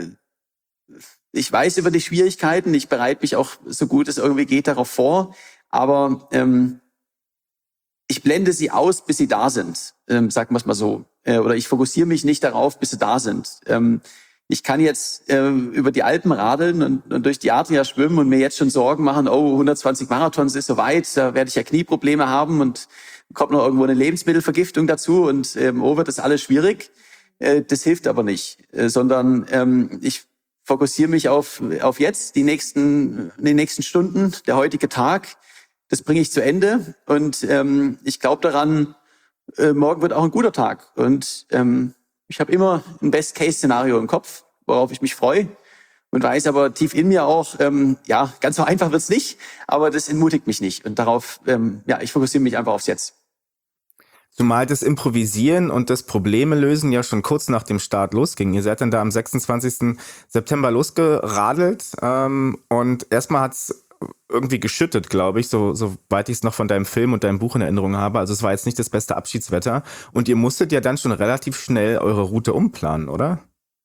ich weiß über die Schwierigkeiten, ich bereite mich auch so gut es irgendwie geht darauf vor, aber ähm, ich blende sie aus, bis sie da sind, ähm, sagen wir es mal so. Äh, oder ich fokussiere mich nicht darauf, bis sie da sind. Ähm, ich kann jetzt äh, über die Alpen radeln und, und durch die Adria schwimmen und mir jetzt schon Sorgen machen, oh, hundertzwanzig Marathons ist so weit, da werde ich ja Knieprobleme haben und kommt noch irgendwo eine Lebensmittelvergiftung dazu und ähm, oh, wird das alles schwierig. Äh, das hilft aber nicht, äh, sondern ähm, ich fokussiere mich auf, auf jetzt, die nächsten, die nächsten Stunden, der heutige Tag. Das bringe ich zu Ende und ähm, ich glaube daran, äh, morgen wird auch ein guter Tag. Und ähm, ich habe immer ein Best-Case-Szenario im Kopf, worauf ich mich freue und weiß aber tief in mir auch, ähm, ja, ganz so einfach wird's nicht, aber das entmutigt mich nicht. Und darauf, ähm, ja, ich fokussiere mich einfach aufs Jetzt. Zumal das Improvisieren und das Probleme lösen ja schon kurz nach dem Start losging. Ihr seid dann da am sechsundzwanzigsten September losgeradelt ähm, und erstmal hat's irgendwie geschüttet, glaube ich, so soweit ich es noch von deinem Film und deinem Buch in Erinnerung habe. Also es war jetzt nicht das beste Abschiedswetter. Und ihr musstet ja dann schon relativ schnell eure Route umplanen, oder?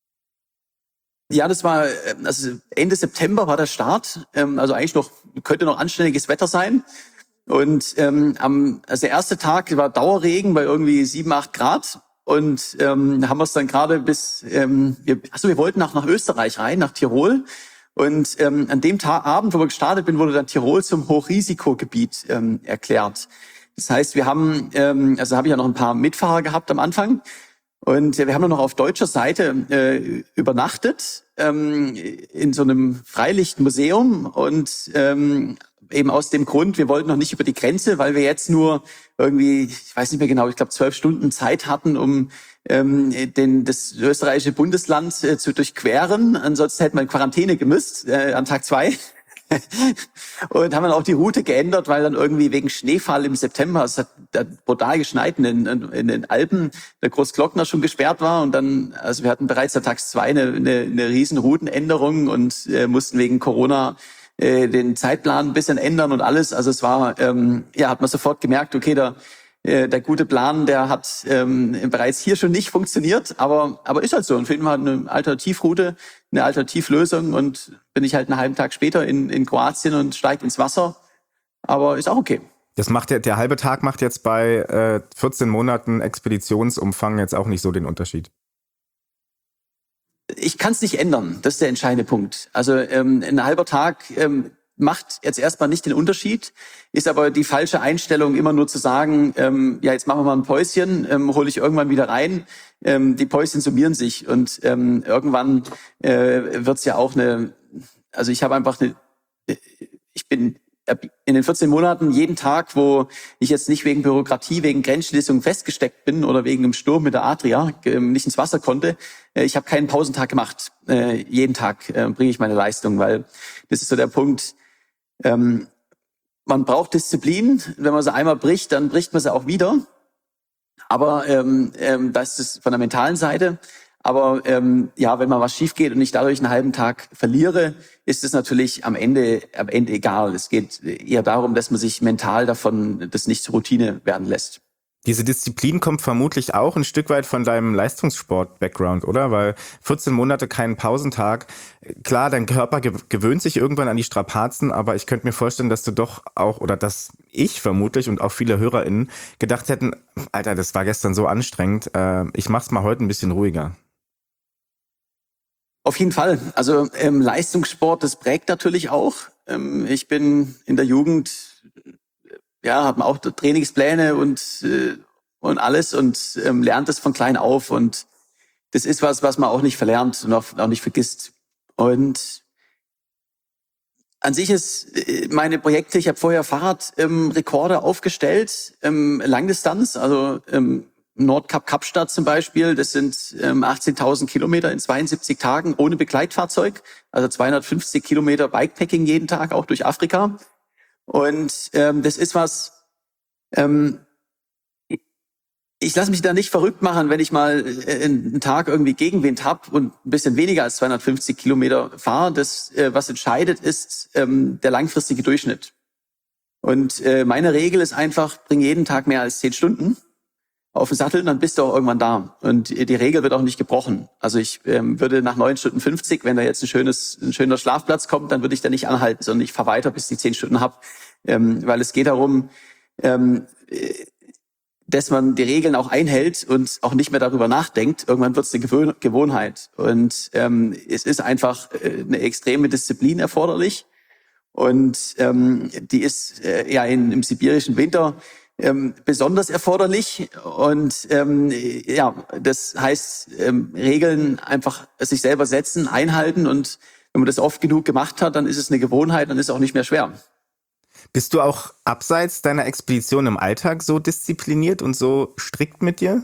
Ja, das war, also Ende September war der Start. Ähm, also eigentlich noch, könnte noch anständiges Wetter sein. Und ähm, am, also der erste Tag war Dauerregen bei irgendwie sieben, acht Grad. Und ähm, haben wir es dann gerade bis, ähm, wir, achso, wir wollten nach, nach Österreich rein, nach Tirol. Und ähm, an dem Tag, Abend, wo wir gestartet bin, wurde dann Tirol zum Hochrisikogebiet ähm, erklärt. Das heißt, wir haben, ähm, also habe ich ja noch ein paar Mitfahrer gehabt am Anfang. Und äh, wir haben dann noch auf deutscher Seite äh, übernachtet ähm, in so einem Freilichtmuseum. Und ähm, eben aus dem Grund, wir wollten noch nicht über die Grenze, weil wir jetzt nur irgendwie, ich weiß nicht mehr genau, ich glaube zwölf Stunden Zeit hatten, um ähm, den, das österreichische Bundesland äh, zu durchqueren. Ansonsten hätten wir in Quarantäne gemüsst äh, an Tag zwei. Und haben dann auch die Route geändert, weil dann irgendwie wegen Schneefall im September, es hat brutal geschneit in, in, in den Alpen, der Großglockner schon gesperrt war. Und dann, also wir hatten bereits an Tag zwei eine, eine, eine riesen Routenänderung und äh, mussten wegen Corona äh, den Zeitplan ein bisschen ändern und alles. Also es war, ähm, ja, hat man sofort gemerkt, okay, da äh, der gute Plan, der hat ähm, bereits hier schon nicht funktioniert, aber aber ist halt so. Und finden wir halt eine Alternativroute, eine Alternativlösung und bin ich halt einen halben Tag später in, in Kroatien und steige ins Wasser. Aber ist auch okay. Das macht der, der halbe Tag macht jetzt bei äh, vierzehn Monaten Expeditionsumfang jetzt auch nicht so den Unterschied. Ich kann es nicht ändern, das ist der entscheidende Punkt. Also ähm, ein halber Tag ähm, macht jetzt erstmal nicht den Unterschied, ist aber die falsche Einstellung, immer nur zu sagen, ähm, ja, jetzt machen wir mal ein Päuschen, ähm, hole ich irgendwann wieder rein. Ähm, die Päuschen summieren sich und ähm, irgendwann äh, wird's ja auch eine, also ich habe einfach eine, ich bin in den vierzehn Monaten jeden Tag, wo ich jetzt nicht wegen Bürokratie, wegen Grenzschließung festgesteckt bin oder wegen einem Sturm mit der Adria nicht ins Wasser konnte, ich habe keinen Pausentag gemacht. Jeden Tag bringe ich meine Leistung, weil das ist so der Punkt, man braucht Disziplin. Wenn man sie einmal bricht, dann bricht man sie auch wieder. Aber ähm, ähm, das ist von der mentalen Seite. Aber ähm, ja, wenn mal was schief geht und ich dadurch einen halben Tag verliere, ist es natürlich am Ende am Ende egal. Es geht eher darum, dass man sich mental davon das nicht zur Routine werden lässt. Diese Disziplin kommt vermutlich auch ein Stück weit von deinem Leistungssport-Background, oder? Weil vierzehn Monate keinen Pausentag. Klar, dein Körper gewöhnt sich irgendwann an die Strapazen, aber ich könnte mir vorstellen, dass du doch auch, oder dass ich vermutlich und auch viele HörerInnen gedacht hätten, Alter, das war gestern so anstrengend, ich mach's mal heute ein bisschen ruhiger. Auf jeden Fall. Also ähm, Leistungssport, das prägt natürlich auch. Ähm, ich bin in der Jugend, ja, hat man auch Trainingspläne und äh, und alles und ähm, lernt es von klein auf. Und das ist was, was man auch nicht verlernt und auch, auch nicht vergisst. Und an sich ist äh, meine Projekte, ich habe vorher Fahrradrekorde ähm, aufgestellt, ähm, Langdistanz, also ähm, Nordkap Kapstadt zum Beispiel, das sind ähm, achtzehntausend Kilometer in zweiundsiebzig Tagen ohne Begleitfahrzeug, also zweihundertfünfzig Kilometer Bikepacking jeden Tag, auch durch Afrika. Und ähm, das ist was, ähm, ich lasse mich da nicht verrückt machen, wenn ich mal äh, einen Tag irgendwie Gegenwind habe und ein bisschen weniger als zweihundertfünfzig Kilometer fahre. Das, äh, was entscheidet, ist ähm, der langfristige Durchschnitt. Und äh, meine Regel ist einfach, bring jeden Tag mehr als zehn Stunden auf den Sattel, dann bist du auch irgendwann da. Und die Regel wird auch nicht gebrochen. Also ich ähm, würde nach neun Stunden fünfzig, wenn da jetzt ein schönes, ein schöner Schlafplatz kommt, dann würde ich da nicht anhalten, sondern ich fahre weiter, bis ich die zehn Stunden habe. Ähm, weil es geht darum, ähm, dass man die Regeln auch einhält und auch nicht mehr darüber nachdenkt. Irgendwann wird es eine Gewöhn- Gewohnheit. Und ähm, es ist einfach äh, eine extreme Disziplin erforderlich. Und ähm, die ist äh, ja in, im sibirischen Winter Ähm, besonders erforderlich und ähm, ja, das heißt ähm, Regeln einfach sich selber setzen, einhalten und wenn man das oft genug gemacht hat, dann ist es eine Gewohnheit, dann ist es auch nicht mehr schwer. Bist du auch abseits deiner Expedition im Alltag so diszipliniert und so strikt mit dir?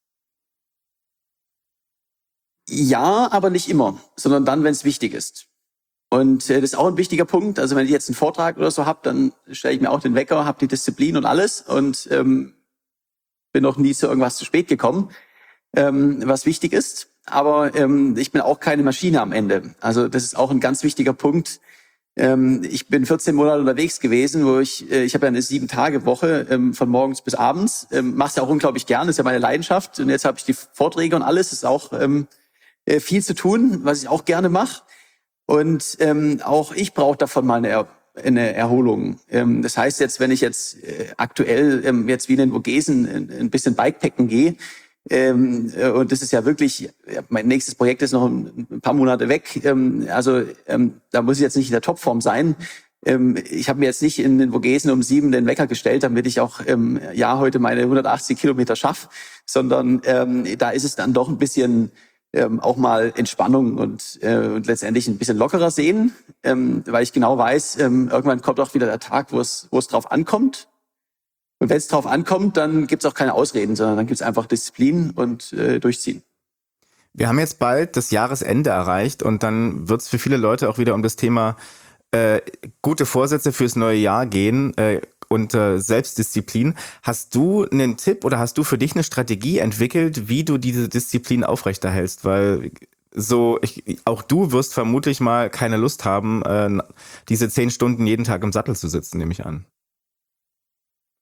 Ja, aber nicht immer, sondern dann, wenn es wichtig ist. Und äh, das ist auch ein wichtiger Punkt. Also wenn ich jetzt einen Vortrag oder so habe, dann stelle ich mir auch den Wecker, habe die Disziplin und alles und ähm, bin noch nie zu irgendwas zu spät gekommen, ähm, was wichtig ist. Aber ähm, ich bin auch keine Maschine am Ende. Also das ist auch ein ganz wichtiger Punkt. Ähm, ich bin vierzehn Monate unterwegs gewesen, wo ich, äh, ich habe ja eine sieben-Tage-Woche ähm, von morgens bis abends. Ähm, mach's ja auch unglaublich gern, das ist ja meine Leidenschaft. Und jetzt habe ich die Vorträge und alles, das ist auch ähm, äh, viel zu tun, was ich auch gerne mache. Und ähm, auch ich brauche davon mal eine, er eine Erholung. Ähm, das heißt jetzt, wenn ich jetzt äh, aktuell ähm, jetzt wie in den Vogesen ein, ein bisschen Bikepacken gehe, ähm, äh, und das ist ja wirklich, ja, mein nächstes Projekt ist noch ein, ein paar Monate weg, ähm, also ähm, da muss ich jetzt nicht in der Topform sein. Ähm, ich habe mir jetzt nicht in den Vogesen um sieben den Wecker gestellt, damit ich auch ähm, ja heute meine hundertachtzig Kilometer schaffe, sondern ähm, da ist es dann doch ein bisschen Ähm, auch mal Entspannung und, äh, und letztendlich ein bisschen lockerer sehen, ähm, weil ich genau weiß, ähm, irgendwann kommt auch wieder der Tag, wo es wo es drauf ankommt. Und wenn es drauf ankommt, dann gibt es auch keine Ausreden, sondern dann gibt es einfach Disziplin und äh, Durchziehen. Wir haben jetzt bald das Jahresende erreicht und dann wird es für viele Leute auch wieder um das Thema äh, gute Vorsätze fürs neue Jahr gehen äh, und äh, Selbstdisziplin. Hast du einen Tipp oder hast du für dich eine Strategie entwickelt, wie du diese Disziplin aufrechterhältst? Weil so ich, auch du wirst vermutlich mal keine Lust haben, äh, diese zehn Stunden jeden Tag im Sattel zu sitzen, nehme ich an.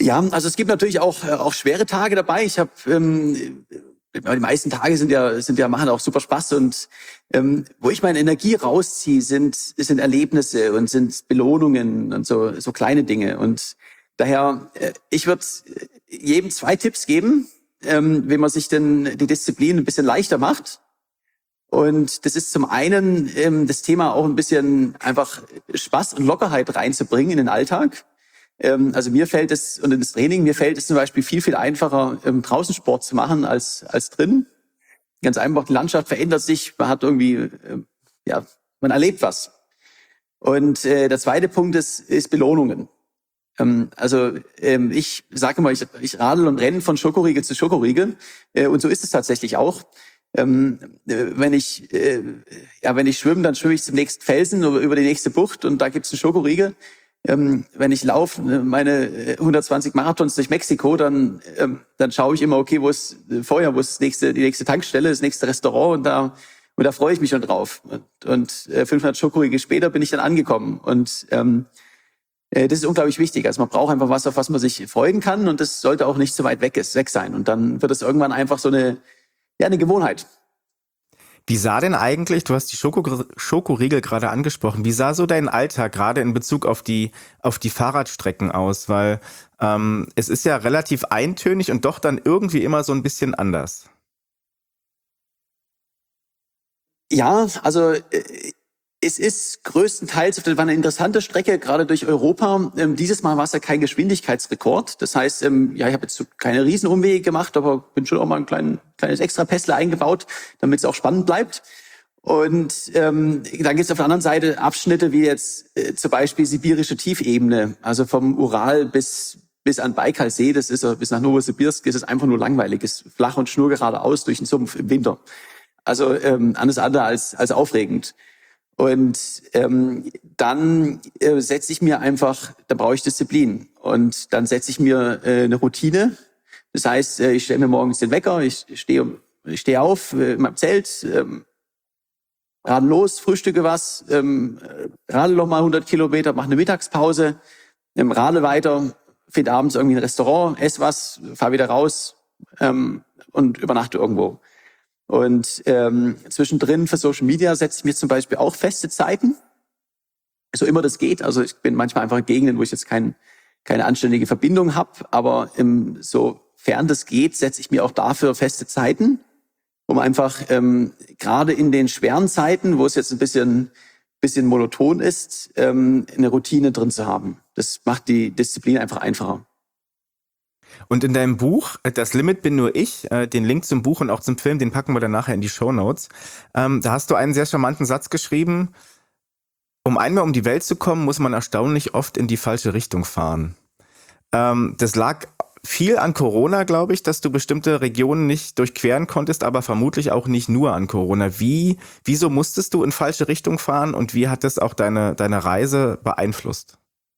Ja, also es gibt natürlich auch äh, auch schwere Tage dabei. Ich habe ähm, die meisten Tage sind ja sind ja machen auch super Spaß und ähm, wo ich meine Energie rausziehe, sind sind Erlebnisse und sind Belohnungen und so so kleine Dinge. Und daher äh, ich würde jedem zwei Tipps geben, ähm, wie man sich denn die Disziplin ein bisschen leichter macht. Und das ist zum einen ähm, das Thema auch ein bisschen einfach Spaß und Lockerheit reinzubringen in den Alltag. Ähm, also mir fällt es, und ins Training, mir fällt es zum Beispiel viel, viel einfacher, ähm, draußen Sport zu machen als als drin. Ganz einfach, die Landschaft verändert sich, man hat irgendwie, äh, ja, man erlebt was. Und äh, der zweite Punkt ist, ist Belohnungen. Ähm, also ähm, ich sage mal, ich, ich radel und renne von Schokoriegel zu Schokoriegel äh, und so ist es tatsächlich auch. Ähm, äh, wenn ich äh, ja, wenn ich schwimme, dann schwimme ich zum nächsten Felsen oder über die nächste Bucht und da gibt's einen Schokoriegel. Ähm, wenn ich laufe meine hundertzwanzig Marathons durch Mexiko, dann ähm, dann schaue ich immer, okay, wo ist äh, vorher, wo ist das nächste, die nächste Tankstelle, das nächste Restaurant und da und da freue ich mich schon drauf. Und, und äh, fünfhundert Schokoriegel später bin ich dann angekommen und ähm, äh, das ist unglaublich wichtig. Also man braucht einfach was, auf was man sich freuen kann und das sollte auch nicht so weit weg ist, weg sein. Und dann wird es irgendwann einfach so eine ja eine Gewohnheit. Wie sah denn eigentlich, du hast die Schoko, Schokoriegel gerade angesprochen, wie sah so dein Alltag gerade in Bezug auf die auf die Fahrradstrecken aus? Weil ähm, es ist ja relativ eintönig und doch dann irgendwie immer so ein bisschen anders. Ja, also äh, es ist größtenteils, das war eine interessante Strecke, gerade durch Europa. Ähm, dieses Mal war es ja kein Geschwindigkeitsrekord. Das heißt, ähm, ja, ich habe jetzt so keine Riesenumwege gemacht, aber bin schon auch mal ein klein, kleines Extra-Pässle eingebaut, damit es auch spannend bleibt. Und ähm, dann gibt es auf der anderen Seite Abschnitte wie jetzt äh, zum Beispiel sibirische Tiefebene, also vom Ural bis bis an Baikalsee, das ist bis nach Novosibirsk, ist es einfach nur langweilig, ist flach und schnurgeradeaus durch den Sumpf im Winter. Also ähm, alles andere als als aufregend. Und ähm, dann äh, setze ich mir einfach, da brauche ich Disziplin. Und dann setze ich mir äh, eine Routine. Das heißt, äh, ich stelle mir morgens den Wecker, ich stehe ich stehe auf äh, in meinem Zelt, ähm, radel los, frühstücke was, ähm, radel noch mal hundert Kilometer, mache eine Mittagspause, ähm, radel weiter, finde abends irgendwie ein Restaurant, esse was, fahre wieder raus ähm, und übernachte irgendwo. Und ähm, zwischendrin für Social Media setze ich mir zum Beispiel auch feste Zeiten, so immer das geht. Also ich bin manchmal einfach in Gegenden, wo ich jetzt kein, keine anständige Verbindung habe, aber im, sofern das geht, setze ich mir auch dafür feste Zeiten, um einfach ähm, gerade in den schweren Zeiten, wo es jetzt ein bisschen, bisschen monoton ist, ähm, eine Routine drin zu haben. Das macht die Disziplin einfach einfacher. Und in deinem Buch, Das Limit bin nur ich, den Link zum Buch und auch zum Film, den packen wir dann nachher in die Shownotes, ähm, da hast du einen sehr charmanten Satz geschrieben: Um einmal um die Welt zu kommen, muss man erstaunlich oft in die falsche Richtung fahren. Ähm, das lag viel an Corona, glaube ich, dass du bestimmte Regionen nicht durchqueren konntest, aber vermutlich auch nicht nur an Corona. Wie, wieso musstest du in falsche Richtung fahren und wie hat das auch deine, deine Reise beeinflusst?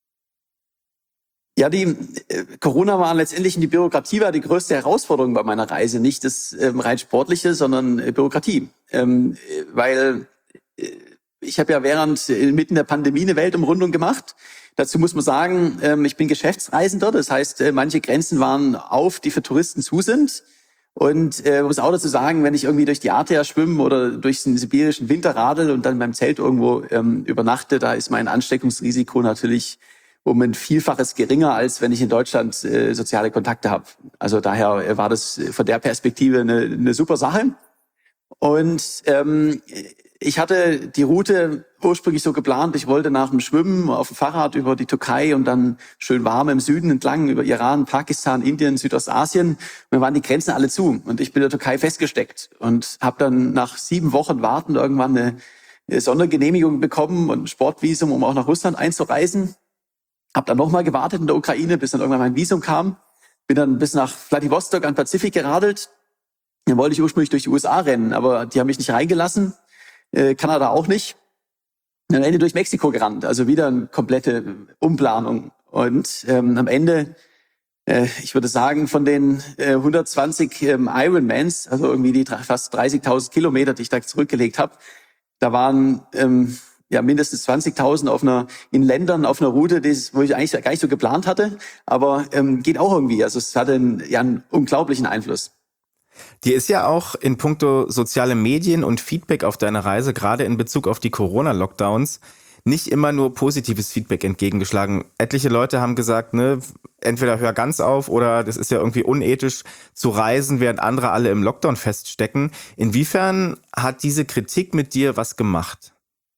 Ja, die äh, Corona war letztendlich, die Bürokratie war die größte Herausforderung bei meiner Reise. Nicht das ähm, rein Sportliche, sondern äh, Bürokratie. Ähm, äh, weil äh, ich habe ja während, äh, mitten der Pandemie eine Weltumrundung gemacht. Dazu muss man sagen, ähm, ich bin Geschäftsreisender. Das heißt, äh, manche Grenzen waren auf, die für Touristen zu sind. Und äh, muss auch dazu sagen, wenn ich irgendwie durch die Adria schwimme oder durch den sibirischen Winter radel und dann beim Zelt irgendwo ähm, übernachte, da ist mein Ansteckungsrisiko natürlich um ein Vielfaches geringer, als wenn ich in Deutschland äh, soziale Kontakte habe. Also daher äh, war das von der Perspektive eine, eine super Sache. Und ähm, ich hatte die Route ursprünglich so geplant, ich wollte nach dem Schwimmen auf dem Fahrrad über die Türkei und dann schön warm im Süden entlang über Iran, Pakistan, Indien, Südostasien. Und dann waren die Grenzen alle zu und ich bin in der Türkei festgesteckt und habe dann nach sieben Wochen Warten irgendwann eine, eine Sondergenehmigung bekommen und ein Sportvisum, um auch nach Russland einzureisen. Hab dann nochmal gewartet in der Ukraine, bis dann irgendwann mein Visum kam. Bin dann bis nach Vladivostok an Pazifik geradelt. Dann wollte ich ursprünglich durch die U S A rennen, aber die haben mich nicht reingelassen. Äh, Kanada auch nicht. Und am Ende durch Mexiko gerannt. Also wieder eine komplette Umplanung. Und ähm, am Ende, äh, ich würde sagen, von den äh, hundertzwanzig ähm, Ironmans, also irgendwie die fast dreißigtausend Kilometer, die ich da zurückgelegt habe, da waren ähm, ja mindestens zwanzigtausend auf einer in Ländern auf einer Route, das, wo ich eigentlich gar nicht so geplant hatte, aber ähm, geht auch irgendwie. Also es hatte einen, ja, einen unglaublichen Einfluss. Dir ist ja auch in puncto soziale Medien und Feedback auf deiner Reise, gerade in Bezug auf die Corona-Lockdowns, nicht immer nur positives Feedback entgegengeschlagen. Etliche Leute haben gesagt, ne, entweder hör ganz auf oder das ist ja irgendwie unethisch zu reisen, während andere alle im Lockdown feststecken. Inwiefern hat diese Kritik mit dir was gemacht?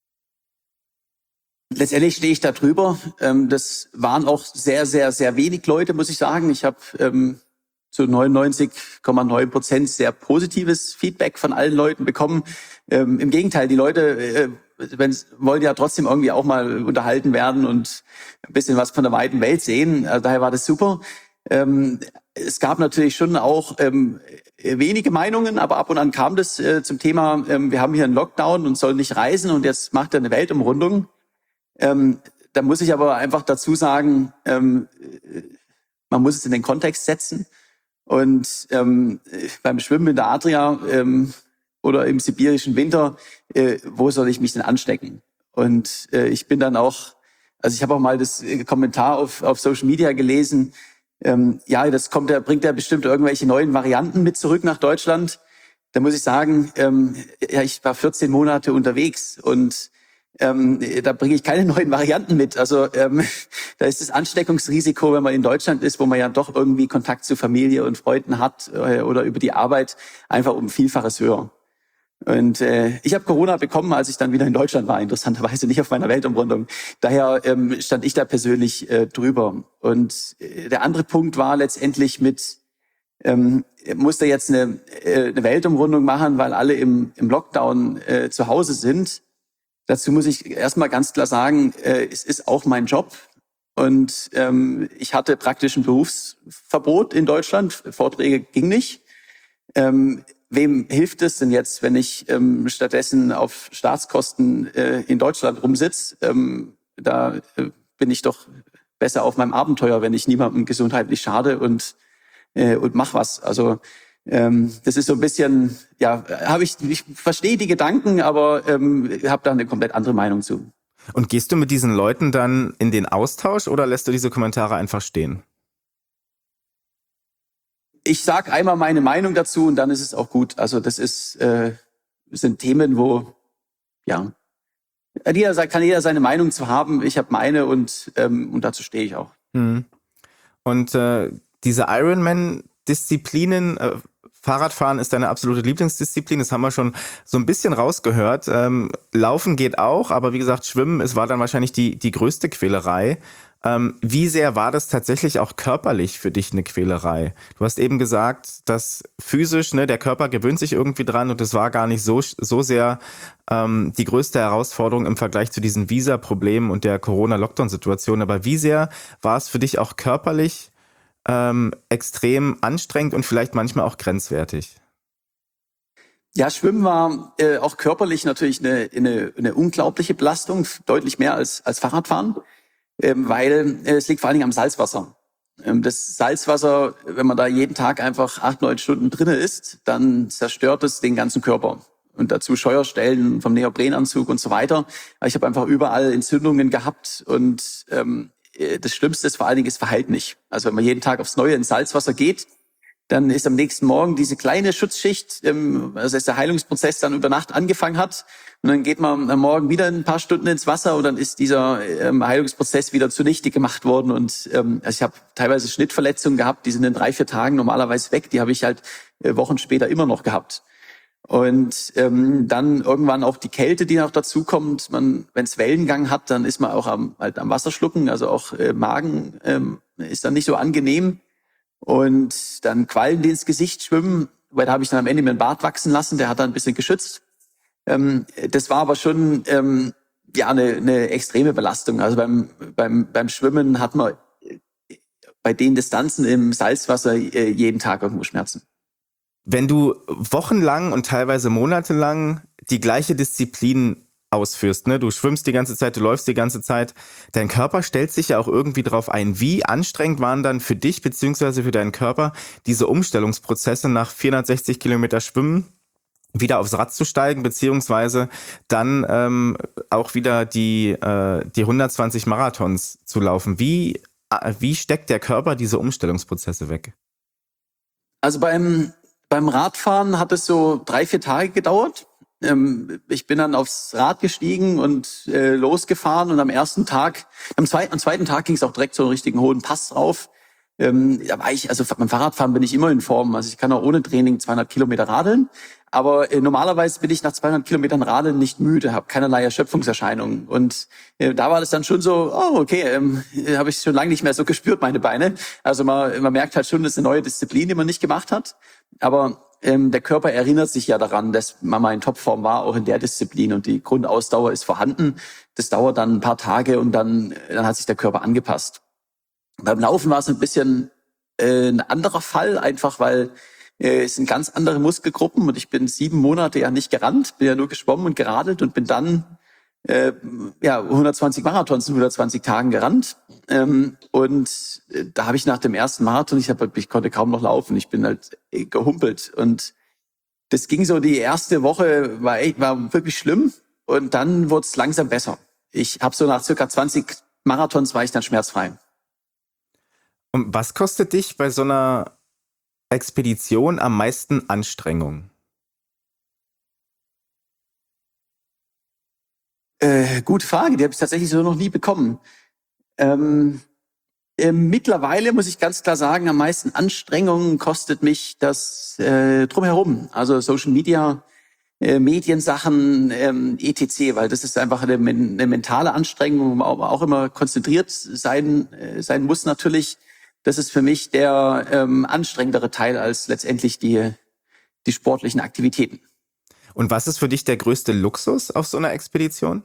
Letztendlich stehe ich da drüber. Das waren auch sehr, sehr, sehr wenig Leute, muss ich sagen. Ich habe zu neunundneunzig Komma neun Prozent sehr positives Feedback von allen Leuten bekommen. Im Gegenteil, die Leute wenn, wollen ja trotzdem irgendwie auch mal unterhalten werden und ein bisschen was von der weiten Welt sehen. Also daher war das super. Ähm, es gab natürlich schon auch ähm, wenige Meinungen, aber ab und an kam das äh, zum Thema, ähm, wir haben hier einen Lockdown und sollen nicht reisen und jetzt macht er eine Weltumrundung. Ähm, da muss ich aber einfach dazu sagen, ähm, man muss es in den Kontext setzen. Und ähm, beim Schwimmen in der Adria ähm, oder im sibirischen Winter, äh, wo soll ich mich denn anstecken? Und äh, ich bin dann auch, also ich habe auch mal das äh, Kommentar auf, auf Social Media gelesen, ähm, ja, das kommt, der bringt ja bestimmt irgendwelche neuen Varianten mit zurück nach Deutschland. Da muss ich sagen, ähm, ja, ich war vierzehn Monate unterwegs und ähm, da bringe ich keine neuen Varianten mit. Also ähm, da ist das Ansteckungsrisiko, wenn man in Deutschland ist, wo man ja doch irgendwie Kontakt zu Familie und Freunden hat äh, oder über die Arbeit, einfach um Vielfaches höher. Und äh, ich habe Corona bekommen, als ich dann wieder in Deutschland war, interessanterweise nicht auf meiner Weltumrundung. Daher ähm, stand ich da persönlich äh, drüber. Und äh, der andere Punkt war letztendlich mit, ähm, musste jetzt eine, äh, eine Weltumrundung machen, weil alle im, im Lockdown äh, zu Hause sind. Dazu muss ich erstmal ganz klar sagen, äh, es ist auch mein Job. Und ähm, ich hatte praktisch ein Berufsverbot in Deutschland. Vorträge ging nicht. Ähm, Wem hilft es denn jetzt, wenn ich ähm, stattdessen auf Staatskosten äh, in Deutschland rumsitze? Ähm, da äh, bin ich doch besser auf meinem Abenteuer, wenn ich niemandem gesundheitlich schade und äh, und mach was. Also ähm, das ist so ein bisschen, ja, habe ich, ich verstehe die Gedanken, aber ähm, habe da eine komplett andere Meinung zu. Und gehst du mit diesen Leuten dann in den Austausch oder lässt du diese Kommentare einfach stehen? Ich sag einmal meine Meinung dazu und dann ist es auch gut. Also das ist äh, sind Themen, wo ja jeder kann jeder seine Meinung zu haben. Ich habe meine und ähm, und dazu stehe ich auch. Mhm. Und äh, diese Ironman-Disziplinen, äh, Fahrradfahren ist deine absolute Lieblingsdisziplin. Das haben wir schon so ein bisschen rausgehört. Ähm, Laufen geht auch, aber wie gesagt, Schwimmen, es war dann wahrscheinlich die die größte Quälerei. Ähm, wie sehr war das tatsächlich auch körperlich für dich eine Quälerei? Du hast eben gesagt, dass physisch, ne, der Körper gewöhnt sich irgendwie dran und es war gar nicht so, so sehr ähm, die größte Herausforderung im Vergleich zu diesen Visa-Problemen und der Corona-Lockdown-Situation. Aber wie sehr war es für dich auch körperlich ähm, extrem anstrengend und vielleicht manchmal auch grenzwertig? Ja, Schwimmen war äh, auch körperlich natürlich eine, eine, eine unglaubliche Belastung, deutlich mehr als, als Fahrradfahren. Ähm, weil äh, es liegt vor allen Dingen am Salzwasser. Ähm, das Salzwasser, wenn man da jeden Tag einfach acht, neun Stunden drinne ist, dann zerstört es den ganzen Körper. Und dazu Scheuerstellen vom Neoprenanzug und so weiter. Aber ich habe einfach überall Entzündungen gehabt und ähm, das Schlimmste ist vor allen Dingen, es verheilt nicht. Also wenn man jeden Tag aufs Neue ins Salzwasser geht, dann ist am nächsten Morgen diese kleine Schutzschicht, ähm, also dass der Heilungsprozess dann über Nacht angefangen hat. Und dann geht man am Morgen wieder ein paar Stunden ins Wasser und dann ist dieser ähm, Heilungsprozess wieder zunichte gemacht worden. Und ähm, also ich habe teilweise Schnittverletzungen gehabt, die sind in drei, vier Tagen normalerweise weg. Die habe ich halt äh, Wochen später immer noch gehabt. Und ähm, dann irgendwann auch die Kälte, die noch dazu kommt. Man, wenn es Wellengang hat, dann ist man auch am, halt am Wasserschlucken, also auch äh, Magen ähm, ist dann nicht so angenehm. Und dann Quallen, die ins Gesicht schwimmen, weil da habe ich dann am Ende mir einen Bart wachsen lassen, der hat dann ein bisschen geschützt. Ähm, das war aber schon ähm, ja eine, eine extreme Belastung. Also beim beim beim Schwimmen hat man bei den Distanzen im Salzwasser äh, jeden Tag irgendwo Schmerzen. Wenn du wochenlang und teilweise monatelang die gleiche Disziplin ausführst, ne? Du schwimmst die ganze Zeit, du läufst die ganze Zeit, dein Körper stellt sich ja auch irgendwie drauf ein. Wie anstrengend waren dann für dich beziehungsweise für deinen Körper diese Umstellungsprozesse nach vierhundertsechzig Kilometer Schwimmen wieder aufs Rad zu steigen, beziehungsweise dann ähm, auch wieder die, äh, die hundertzwanzig Marathons zu laufen. Wie, äh, wie steckt der Körper diese Umstellungsprozesse weg? Also beim, beim Radfahren hat es so drei, vier Tage gedauert. Ähm, ich bin dann aufs Rad gestiegen und äh, losgefahren und am ersten Tag, am zweiten, am zweiten Tag ging es auch direkt so einen richtigen hohen Pass drauf. Ähm, da war ich, also beim Fahrradfahren bin ich immer in Form. Also ich kann auch ohne Training zweihundert Kilometer radeln. Aber äh, normalerweise bin ich nach zweihundert Kilometern Radeln nicht müde, habe keinerlei Erschöpfungserscheinungen. Und äh, da war das dann schon so, oh okay, ähm, habe ich schon lange nicht mehr so gespürt, meine Beine. Also man, man merkt halt schon, das ist eine neue Disziplin, die man nicht gemacht hat. Aber ähm, der Körper erinnert sich ja daran, dass man mal in Topform war, auch in der Disziplin. Und die Grundausdauer ist vorhanden. Das dauert dann ein paar Tage und dann, dann hat sich der Körper angepasst. Beim Laufen war es ein bisschen äh, ein anderer Fall, einfach weil äh, es sind ganz andere Muskelgruppen und ich bin sieben Monate ja nicht gerannt, bin ja nur geschwommen und geradelt und bin dann äh, ja hundertzwanzig Marathons in hundertzwanzig Tagen gerannt. Ähm, und äh, da habe ich nach dem ersten Marathon, ich, hab, ich konnte kaum noch laufen, ich bin halt äh, gehumpelt. Und das ging so, die erste Woche war, echt, war wirklich schlimm und dann wurde es langsam besser. Ich habe so nach circa zwanzig Marathons war ich dann schmerzfrei. Und was kostet dich bei so einer Expedition am meisten Anstrengung? Äh, gute Frage, die habe ich tatsächlich so noch nie bekommen. Ähm, äh, mittlerweile muss ich ganz klar sagen, am meisten Anstrengungen kostet mich das äh, drumherum. Also Social Media, äh, Mediensachen, ähm, et cetera, weil das ist einfach eine, eine mentale Anstrengung, wo man auch immer konzentriert sein, äh, sein muss natürlich. Das ist für mich der ähm, anstrengendere Teil als letztendlich die, die sportlichen Aktivitäten. Und was ist für dich der größte Luxus auf so einer Expedition?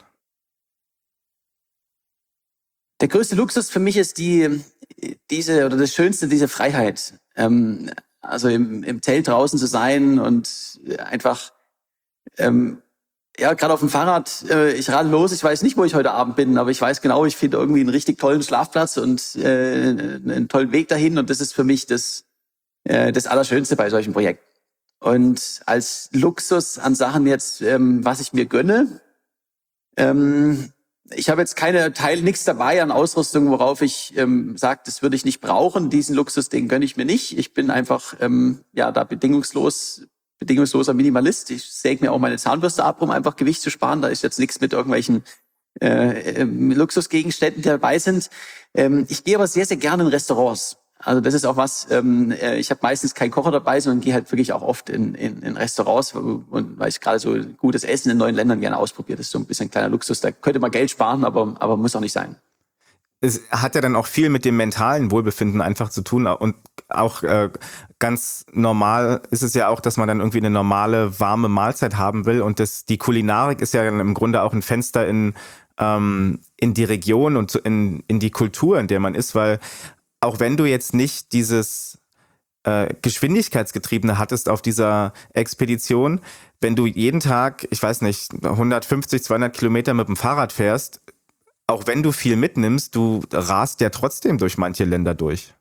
Der größte Luxus für mich ist die, diese, oder das Schönste, diese Freiheit. Ähm, also im, im Zelt draußen zu sein und einfach, ähm, ja, gerade auf dem Fahrrad, äh, ich radel los, ich weiß nicht, wo ich heute Abend bin, aber ich weiß genau, ich finde irgendwie einen richtig tollen Schlafplatz und äh, einen tollen Weg dahin und das ist für mich das, äh, das Allerschönste bei solchen Projekten. Und als Luxus an Sachen jetzt, ähm, was ich mir gönne, ähm, ich habe jetzt keine Teil, nichts dabei an Ausrüstung, worauf ich ähm, sage, das würde ich nicht brauchen. Diesen Luxus, den gönne ich mir nicht. Ich bin einfach ähm, ja da bedingungslos, bedingungsloser Minimalist. Ich säge mir auch meine Zahnbürste ab, um einfach Gewicht zu sparen. Da ist jetzt nichts mit irgendwelchen äh, äh, Luxusgegenständen, die dabei sind. Ähm, ich gehe aber sehr, sehr gerne in Restaurants. Also das ist auch was, ähm, ich habe meistens keinen Kocher dabei, sondern gehe halt wirklich auch oft in, in, in Restaurants, und weil ich gerade so gutes Essen in neuen Ländern gerne ausprobiere. Das ist so ein bisschen ein kleiner Luxus. Da könnte man Geld sparen, aber, aber muss auch nicht sein. Es hat ja dann auch viel mit dem mentalen Wohlbefinden einfach zu tun und auch äh, ganz normal ist es ja auch, dass man dann irgendwie eine normale, warme Mahlzeit haben will und das, die Kulinarik ist ja im Grunde auch ein Fenster in, ähm, in die Region und in, in die Kultur, in der man ist, weil auch wenn du jetzt nicht dieses äh, Geschwindigkeitsgetriebene hattest auf dieser Expedition, wenn du jeden Tag, ich weiß nicht, hundertfünfzig, zweihundert Kilometer mit dem Fahrrad fährst, auch wenn du viel mitnimmst, du rast ja trotzdem durch manche Länder durch.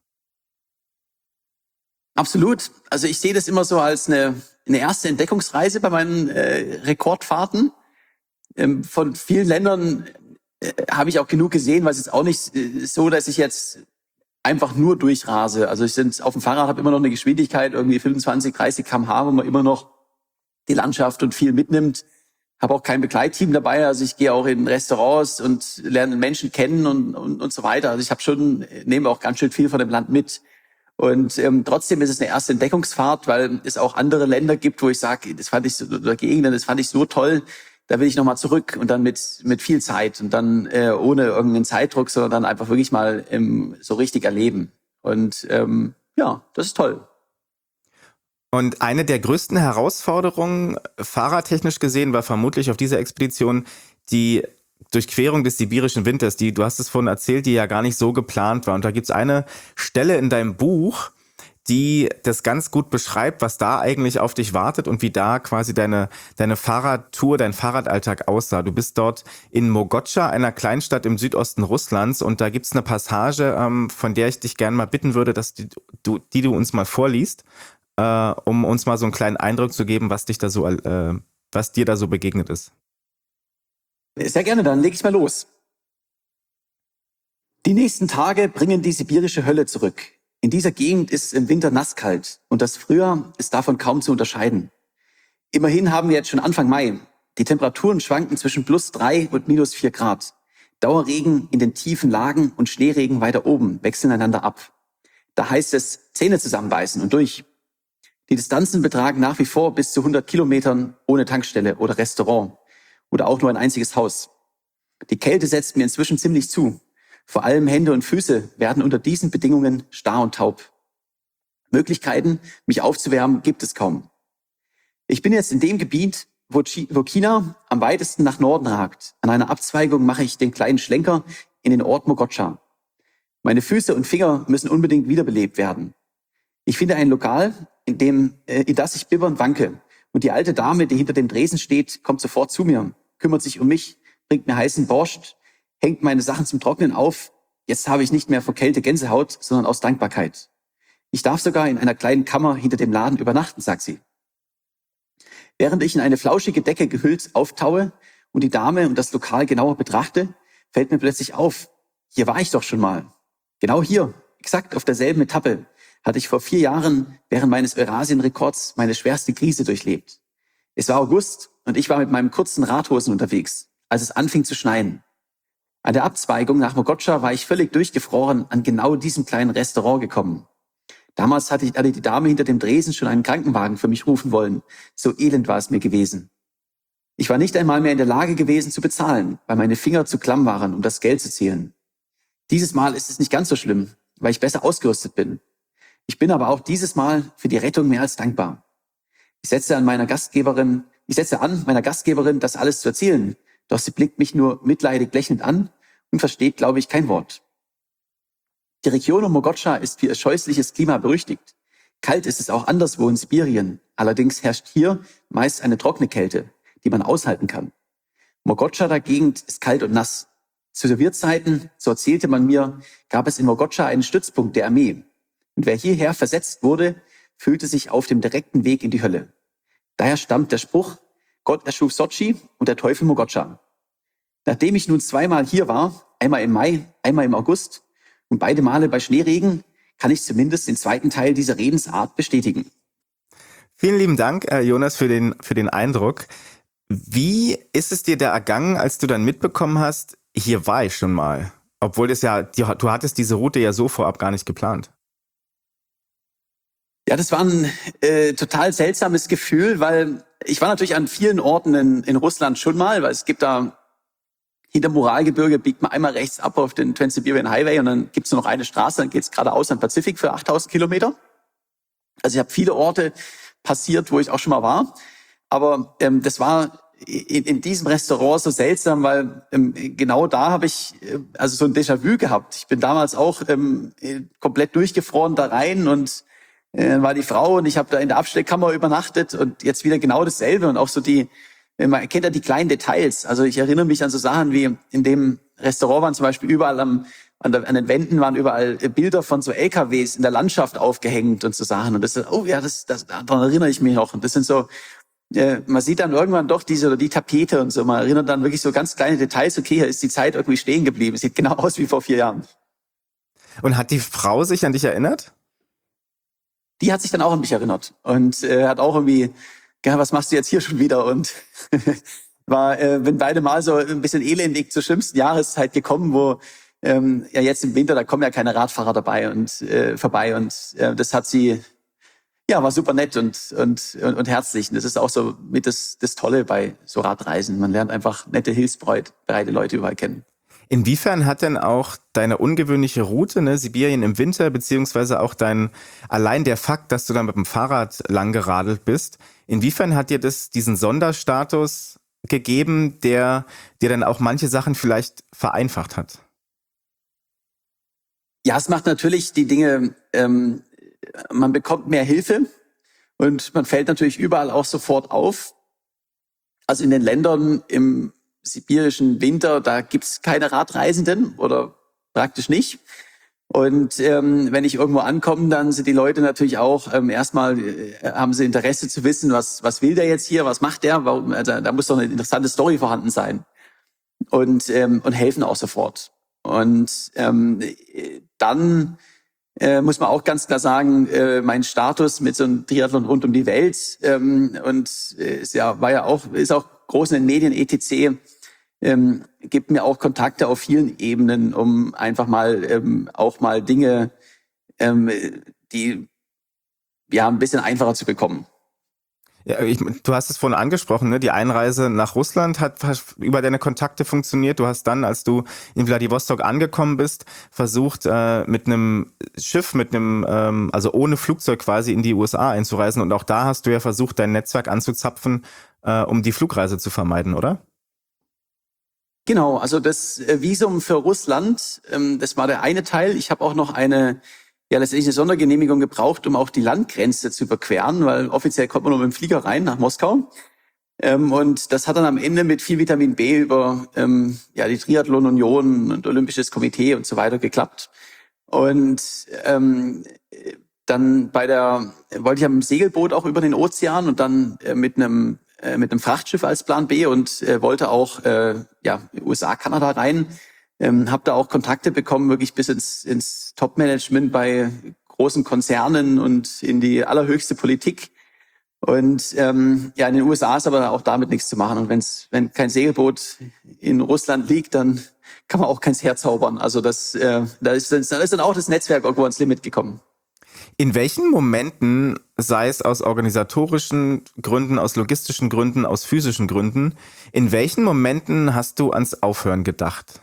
Absolut. Also ich sehe das immer so als eine, eine erste Entdeckungsreise bei meinen äh, Rekordfahrten. Ähm, von vielen Ländern äh, habe ich auch genug gesehen, weil es ist auch nicht äh, so, dass ich jetzt einfach nur durchrase. Also ich sind auf dem Fahrrad, habe immer noch eine Geschwindigkeit, irgendwie fünfundzwanzig, dreißig Kilometer pro Stunde, wo man immer noch die Landschaft und viel mitnimmt. Habe auch kein Begleitteam dabei, also ich gehe auch in Restaurants und lerne Menschen kennen und, und, und so weiter. Also ich habe schon, nehme auch ganz schön viel von dem Land mit. Und ähm, trotzdem ist es eine erste Entdeckungsfahrt, weil es auch andere Länder gibt, wo ich sage, das fand ich so, oder Gegenden, das fand ich so toll, da will ich nochmal zurück und dann mit mit viel Zeit und dann äh, ohne irgendeinen Zeitdruck, sondern dann einfach wirklich mal ähm, so richtig erleben. Und ähm, ja, das ist toll. Und eine der größten Herausforderungen, fahrradtechnisch gesehen, war vermutlich auf dieser Expedition die Durchquerung des sibirischen Winters, die, du hast es vorhin erzählt, die ja gar nicht so geplant war. Und da gibt's eine Stelle in deinem Buch, die das ganz gut beschreibt, was da eigentlich auf dich wartet und wie da quasi deine, deine Fahrradtour, dein Fahrradalltag aussah. Du bist dort in Mogotscha, einer Kleinstadt im Südosten Russlands, und da gibt's eine Passage, ähm, von der ich dich gerne mal bitten würde, dass die du, die du uns mal vorliest. äh, um uns mal so einen kleinen Eindruck zu geben, was dich da so, äh, was dir da so begegnet ist? Sehr gerne, dann leg ich mal los. Die nächsten Tage bringen die sibirische Hölle zurück. In dieser Gegend ist es im Winter nasskalt und das Frühjahr ist davon kaum zu unterscheiden. Immerhin haben wir jetzt schon Anfang Mai. Die Temperaturen schwanken zwischen plus drei und minus vier Grad. Dauerregen in den tiefen Lagen und Schneeregen weiter oben wechseln einander ab. Da heißt es, Zähne zusammenbeißen und durch. Die Distanzen betragen nach wie vor bis zu hundert Kilometern ohne Tankstelle oder Restaurant oder auch nur ein einziges Haus. Die Kälte setzt mir inzwischen ziemlich zu. Vor allem Hände und Füße werden unter diesen Bedingungen starr und taub. Möglichkeiten, mich aufzuwärmen, gibt es kaum. Ich bin jetzt in dem Gebiet, wo China am weitesten nach Norden ragt. An einer Abzweigung mache ich den kleinen Schlenker in den Ort Mogocha. Meine Füße und Finger müssen unbedingt wiederbelebt werden. Ich finde ein Lokal, in dem, in das ich bibbernd wanke. Und die alte Dame, die hinter dem Dresen steht, kommt sofort zu mir, kümmert sich um mich, bringt mir heißen Borscht, hängt meine Sachen zum Trocknen auf. Jetzt habe ich nicht mehr vor Kälte Gänsehaut, sondern aus Dankbarkeit. Ich darf sogar in einer kleinen Kammer hinter dem Laden übernachten, sagt sie. Während ich in eine flauschige Decke gehüllt auftaue und die Dame und das Lokal genauer betrachte, fällt mir plötzlich auf, hier war ich doch schon mal. Genau hier, exakt auf derselben Etappe, hatte ich vor vier Jahren während meines Eurasien-Rekords meine schwerste Krise durchlebt. Es war August und ich war mit meinen kurzen Radhosen unterwegs, als es anfing zu schneien. An der Abzweigung nach Mogocha war ich völlig durchgefroren an genau diesem kleinen Restaurant gekommen. Damals hatte, ich, hatte die Dame hinter dem Dresen schon einen Krankenwagen für mich rufen wollen. So elend war es mir gewesen. Ich war nicht einmal mehr in der Lage gewesen zu bezahlen, weil meine Finger zu klamm waren, um das Geld zu zählen. Dieses Mal ist es nicht ganz so schlimm, weil ich besser ausgerüstet bin. Ich bin aber auch dieses Mal für die Rettung mehr als dankbar. Ich setze an meiner Gastgeberin, ich setze an, meiner Gastgeberin das alles zu erzählen. Doch sie blickt mich nur mitleidig lächelnd an und versteht, glaube ich, kein Wort. Die Region um Mogocha ist für ihr scheußliches Klima berüchtigt. Kalt ist es auch anderswo in Sibirien. Allerdings herrscht hier meist eine trockene Kälte, die man aushalten kann. Mogocha dagegen ist kalt und nass. Zu Sowjetzeiten, so erzählte man mir, gab es in Mogocha einen Stützpunkt der Armee. Und wer hierher versetzt wurde, fühlte sich auf dem direkten Weg in die Hölle. Daher stammt der Spruch, Gott erschuf Sotschi und der Teufel Mogocha. Nachdem ich nun zweimal hier war, einmal im Mai, einmal im August und beide Male bei Schneeregen, kann ich zumindest den zweiten Teil dieser Redensart bestätigen. Vielen lieben Dank, Jonas, für den, für den Eindruck. Wie ist es dir da ergangen, als du dann mitbekommen hast, hier war ich schon mal? Obwohl das ja, du hattest diese Route ja so vorab gar nicht geplant. Ja, das war ein äh, total seltsames Gefühl, weil ich war natürlich an vielen Orten in, in Russland schon mal, weil es gibt da hinter Uralgebirge biegt man einmal rechts ab auf den Trans-Siberian Highway und dann gibt's nur noch eine Straße, dann geht's geradeaus an den Pazifik für achttausend Kilometer. Also ich habe viele Orte passiert, wo ich auch schon mal war, aber ähm, das war in, in diesem Restaurant so seltsam, weil ähm, genau da habe ich äh, also so ein Déjà-vu gehabt. Ich bin damals auch ähm, komplett durchgefroren da rein und dann war die Frau und ich habe da in der Abstellkammer übernachtet und jetzt wieder genau dasselbe und auch so die, man erkennt ja die kleinen Details. Also ich erinnere mich an so Sachen wie in dem Restaurant waren zum Beispiel überall am, an, der, an den Wänden waren überall Bilder von so L K Ws in der Landschaft aufgehängt und so Sachen und das, oh ja, das, das daran erinnere ich mich noch und das sind so, äh, man sieht dann irgendwann doch diese oder die Tapete und so, man erinnert dann wirklich so ganz kleine Details, okay, hier ist die Zeit irgendwie stehen geblieben, es sieht genau aus wie vor vier Jahren. Und hat die Frau sich an dich erinnert? Die hat sich dann auch an mich erinnert und äh, hat auch irgendwie, ja, was machst du jetzt hier schon wieder? Und war, äh, bin beide Mal so ein bisschen elendig zur schlimmsten Jahreszeit gekommen, wo ähm, ja jetzt im Winter, da kommen ja keine Radfahrer dabei und äh, vorbei und äh, das hat sie, ja, war super nett und und und, und herzlich. Und das ist auch so mit das das Tolle bei so Radreisen. Man lernt einfach nette, hilfsbereite Leute überall kennen. Inwiefern hat denn auch deine ungewöhnliche Route, ne, Sibirien im Winter, beziehungsweise auch dein, allein der Fakt, dass du dann mit dem Fahrrad lang geradelt bist, inwiefern hat dir das diesen Sonderstatus gegeben, der dir dann auch manche Sachen vielleicht vereinfacht hat? Ja, es macht natürlich die Dinge, ähm, man bekommt mehr Hilfe und man fällt natürlich überall auch sofort auf. Also in den Ländern im sibirischen Winter, da gibt's keine Radreisenden oder praktisch nicht. Und ähm, wenn ich irgendwo ankomme, dann sind die Leute natürlich auch ähm, erstmal äh, haben sie Interesse zu wissen, was was will der jetzt hier, was macht der? Warum? Also, da muss doch eine interessante Story vorhanden sein und ähm, und helfen auch sofort. Und ähm, dann äh, muss man auch ganz klar sagen, äh, mein Status mit so einem Triathlon rund um die Welt ähm, und äh, ist ja war ja auch ist auch groß in den Medien et cetera. Ähm, gibt mir auch Kontakte auf vielen Ebenen, um einfach mal ähm, auch mal Dinge, ähm, die ja ein bisschen einfacher zu bekommen. Ja, ich, du hast es vorhin angesprochen, ne? Die Einreise nach Russland hat über deine Kontakte funktioniert. Du hast dann, als du in Wladiwostok angekommen bist, versucht, äh, mit einem Schiff, mit einem, ähm, also ohne Flugzeug quasi in die U S A einzureisen. Und auch da hast du ja versucht, dein Netzwerk anzuzapfen, äh, um die Flugreise zu vermeiden, oder? Genau, also das Visum für Russland, ähm, das war der eine Teil. Ich habe auch noch eine, ja letztendlich eine Sondergenehmigung gebraucht, um auch die Landgrenze zu überqueren, weil offiziell kommt man nur mit dem Flieger rein nach Moskau. Ähm, und das hat dann am Ende mit viel Vitamin B über ähm, ja die Triathlon-Union und Olympisches Komitee und so weiter geklappt. Und ähm, dann bei der wollte ich am Segelboot auch über den Ozean und dann äh, mit einem äh, mit einem Frachtschiff als Plan B und äh, wollte auch äh, ja U S A, Kanada rein. Ähm, habe da auch Kontakte bekommen, wirklich bis ins ins Top-Management bei großen Konzernen und in die allerhöchste Politik. Und ähm, ja, in den U S A ist aber auch damit nichts zu machen. Und wenn's wenn kein Segelboot in Russland liegt, dann kann man auch keins herzaubern. Also das äh, da ist, da ist dann auch das Netzwerk irgendwo ans Limit gekommen. In welchen Momenten, sei es aus organisatorischen Gründen, aus logistischen Gründen, aus physischen Gründen, in welchen Momenten hast du ans Aufhören gedacht?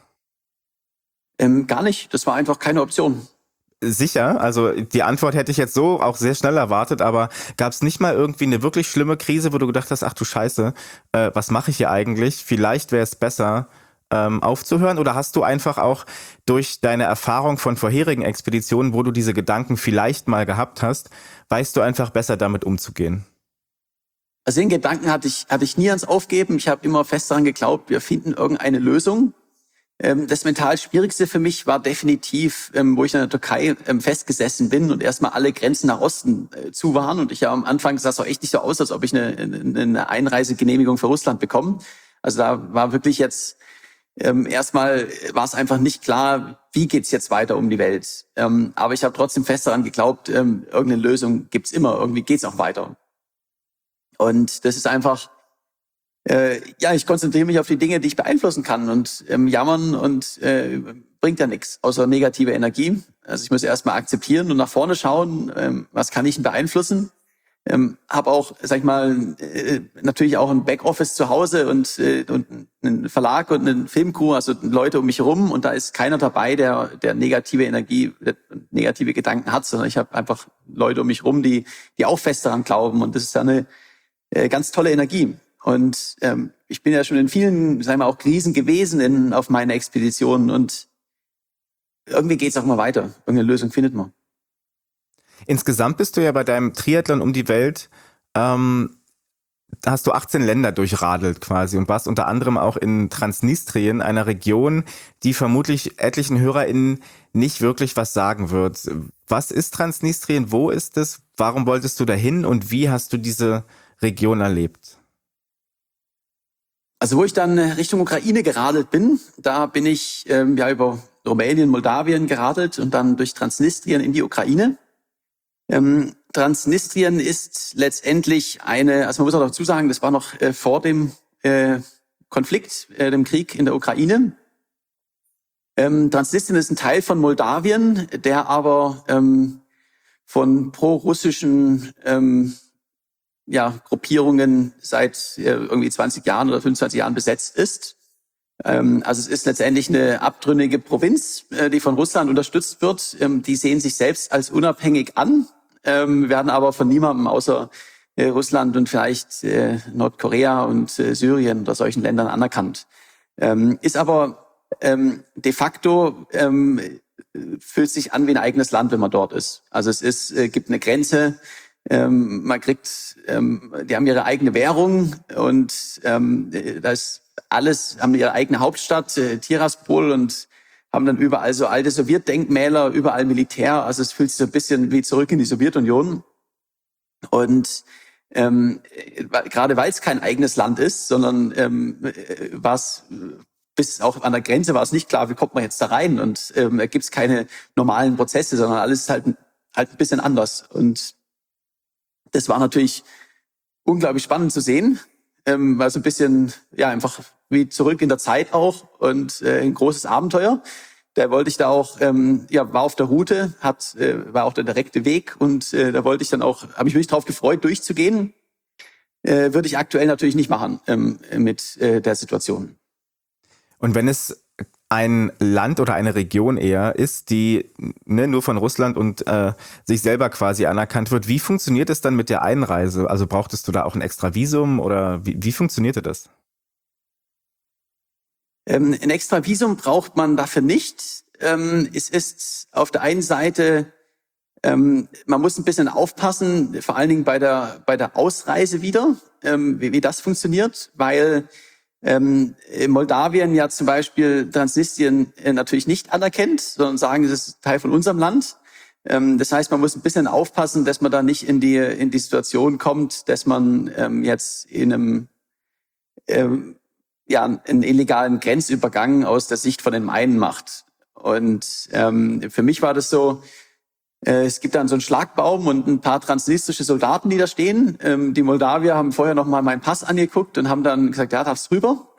Ähm, gar nicht. Das war einfach keine Option. Sicher, also die Antwort hätte ich jetzt so auch sehr schnell erwartet, aber gab es nicht mal irgendwie eine wirklich schlimme Krise, wo du gedacht hast, ach du Scheiße, äh, was mache ich hier eigentlich? Vielleicht wäre es besser, ähm, aufzuhören, oder hast du einfach auch durch deine Erfahrung von vorherigen Expeditionen, wo du diese Gedanken vielleicht mal gehabt hast, weißt du einfach besser damit umzugehen? Also den Gedanken hatte ich, hatte ich nie ans Aufgeben. Ich habe immer fest daran geglaubt, wir finden irgendeine Lösung. Ähm, das mental Schwierigste für mich war definitiv, ähm, wo ich in der Türkei ähm, festgesessen bin und erstmal alle Grenzen nach Osten äh, zu waren. Und ich ja am Anfang sah es auch echt nicht so aus, als ob ich eine, eine Einreisegenehmigung für Russland bekomme. Also da war wirklich jetzt ähm, erstmal war es einfach nicht klar, wie geht's jetzt weiter um die Welt. Ähm, aber ich habe trotzdem fest daran geglaubt, ähm, irgendeine Lösung gibt's immer. Irgendwie geht's auch weiter. Und das ist einfach, äh, ja, ich konzentriere mich auf die Dinge, die ich beeinflussen kann. Und ähm, jammern und äh, bringt ja nichts, außer negative Energie. Also ich muss erstmal akzeptieren und nach vorne schauen, ähm, was kann ich denn beeinflussen. Ähm, habe auch, sag ich mal, äh, natürlich auch ein Backoffice zu Hause und, äh, und einen Verlag und einen Filmcrew, also Leute um mich herum. Und da ist keiner dabei, der der negative Energie, der negative Gedanken hat, sondern ich habe einfach Leute um mich herum, die die auch fest daran glauben. Und das ist ja eine äh, ganz tolle Energie. Und ähm, ich bin ja schon in vielen, sagen wir auch Krisen gewesen in, auf meinen Expeditionen. Und irgendwie geht's auch mal weiter. Irgendeine Lösung findet man. Insgesamt bist du ja bei deinem Triathlon um die Welt, ähm, hast du achtzehn Länder durchradelt quasi und warst unter anderem auch in Transnistrien, einer Region, die vermutlich etlichen HörerInnen nicht wirklich was sagen wird. Was ist Transnistrien? Wo ist es? Warum wolltest du dahin und wie hast du diese Region erlebt? Also wo ich dann Richtung Ukraine geradelt bin, da bin ich ähm, ja über Rumänien, Moldawien geradelt und dann durch Transnistrien in die Ukraine. Ähm, Transnistrien ist letztendlich eine, also man muss auch dazu sagen, das war noch äh, vor dem äh, Konflikt, äh, dem Krieg in der Ukraine. Ähm, Transnistrien ist ein Teil von Moldawien, der aber ähm, von pro-russischen ähm, ja, Gruppierungen seit äh, irgendwie zwanzig Jahren oder fünfundzwanzig Jahren besetzt ist. Ähm, also es ist letztendlich eine abtrünnige Provinz, äh, die von Russland unterstützt wird. Ähm, die sehen sich selbst als unabhängig an. Ähm, werden aber von niemandem außer äh, Russland und vielleicht äh, Nordkorea und äh, Syrien oder solchen Ländern anerkannt. Ähm, ist aber ähm, de facto ähm, fühlt sich an wie ein eigenes Land, wenn man dort ist. Also es ist äh, gibt eine Grenze. Ähm, man kriegt, ähm, die haben ihre eigene Währung und ähm, da ist alles, haben ihre eigene Hauptstadt, äh, Tiraspol, und haben dann überall so alte Sowjetdenkmäler, überall Militär. Also es fühlt sich so ein bisschen wie zurück in die Sowjetunion. Und ähm, gerade weil es kein eigenes Land ist, sondern ähm, war es bis auch an der Grenze war es nicht klar, wie kommt man jetzt da rein. Und ähm, da gibt es keine normalen Prozesse, sondern alles ist halt, halt ein bisschen anders. Und das war natürlich unglaublich spannend zu sehen. Ähm, war so ein bisschen, ja, einfach wie zurück in der Zeit auch und äh, ein großes Abenteuer. Da wollte ich da auch, ähm, ja, war auf der Route, hat, äh, war auch der direkte Weg und äh, da wollte ich dann auch, habe ich mich drauf gefreut, durchzugehen. Äh, würde ich aktuell natürlich nicht machen ähm, mit äh, der Situation. Und wenn es ein Land oder eine Region eher ist, die ne, nur von Russland und äh, sich selber quasi anerkannt wird, wie funktioniert es dann mit der Einreise? Also brauchtest du da auch ein extra Visum oder wie, wie funktionierte das? Ähm, ein extra Visum braucht man dafür nicht. Ähm, es ist auf der einen Seite, ähm, man muss ein bisschen aufpassen, vor allen Dingen bei der bei der Ausreise wieder, ähm, wie, wie das funktioniert, weil ähm, in Moldawien ja zum Beispiel Transnistrien äh, natürlich nicht anerkennt, sondern sagen, das ist Teil von unserem Land. Ähm, das heißt, man muss ein bisschen aufpassen, dass man da nicht in die in die Situation kommt, dass man ähm, jetzt in einem ähm, ja, einen illegalen Grenzübergang aus der Sicht von den einen macht. Und ähm, für mich war das so, äh, es gibt dann so einen Schlagbaum und ein paar transnistrische Soldaten, die da stehen. Ähm, die Moldawier haben vorher noch mal meinen Pass angeguckt und haben dann gesagt, ja, darfst rüber.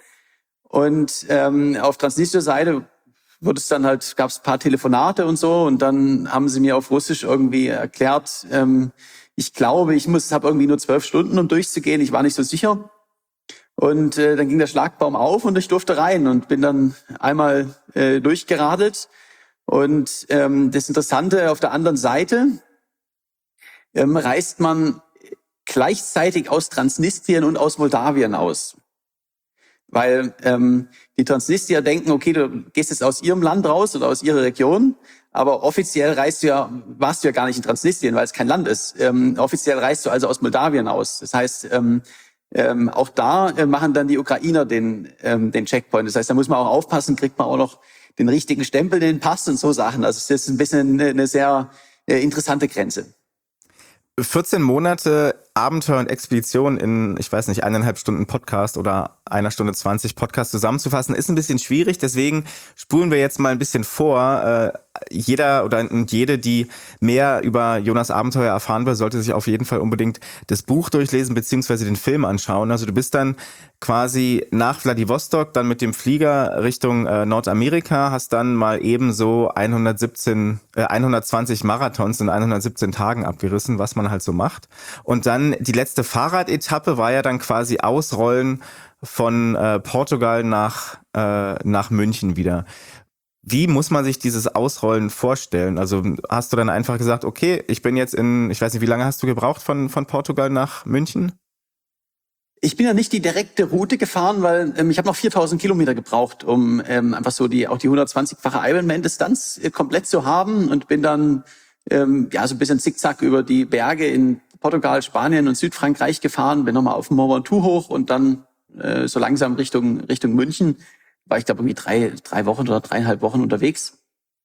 Und ähm, auf transnistrischer Seite wurde es dann halt, gab es ein paar Telefonate und so und dann haben sie mir auf Russisch irgendwie erklärt, ähm, ich glaube, ich muss, habe irgendwie nur zwölf Stunden, um durchzugehen. Ich war nicht so sicher. Und äh, dann ging der Schlagbaum auf und ich durfte rein und bin dann einmal äh, durchgeradelt. Und ähm, das Interessante, auf der anderen Seite ähm, reist man gleichzeitig aus Transnistrien und aus Moldawien aus. Weil ähm, die Transnistrier denken, okay, du gehst jetzt aus ihrem Land raus oder aus ihrer Region, aber offiziell reist du ja, warst du ja gar nicht in Transnistrien, weil es kein Land ist. Ähm, offiziell reist du also aus Moldawien aus. Das heißt, ähm, Ähm, auch da äh, machen dann die Ukrainer den ähm, den Checkpoint. Das heißt, da muss man auch aufpassen, kriegt man auch noch den richtigen Stempel, den Pass und so Sachen. Also das ist ein bisschen eine, eine sehr äh, interessante Grenze. vierzehn Monate Abenteuer und Expedition in, ich weiß nicht, eineinhalb Stunden Podcast oder einer Stunde zwanzig Podcast zusammenzufassen, ist ein bisschen schwierig. Deswegen spulen wir jetzt mal ein bisschen vor. Äh, jeder oder jede, die mehr über Jonas Abenteuer erfahren will, sollte sich auf jeden Fall unbedingt das Buch durchlesen beziehungsweise den Film anschauen. Also du bist dann quasi nach Wladiwostok dann mit dem Flieger Richtung äh, Nordamerika, hast dann mal ebenso hundertsiebzehn, äh, hundertzwanzig Marathons in hundertsiebzehn Tagen abgerissen, was man halt so macht. Und dann die letzte Fahrradetappe war ja dann quasi Ausrollen von äh, Portugal nach äh, nach München wieder. Wie muss man sich dieses Ausrollen vorstellen? Also hast du dann einfach gesagt, okay, ich bin jetzt in, ich weiß nicht, wie lange hast du gebraucht von von Portugal nach München? Ich bin ja nicht die direkte Route gefahren, weil ähm, ich habe noch viertausend Kilometer gebraucht, um ähm, einfach so die auch die hundertzwanzigfache Ironman-Distanz äh, komplett zu haben und bin dann ähm, ja so ein bisschen zickzack über die Berge in Portugal, Spanien und Südfrankreich gefahren, bin nochmal auf dem Mont Ventoux hoch und dann äh, so langsam Richtung Richtung München. War ich da irgendwie drei drei Wochen oder dreieinhalb Wochen unterwegs.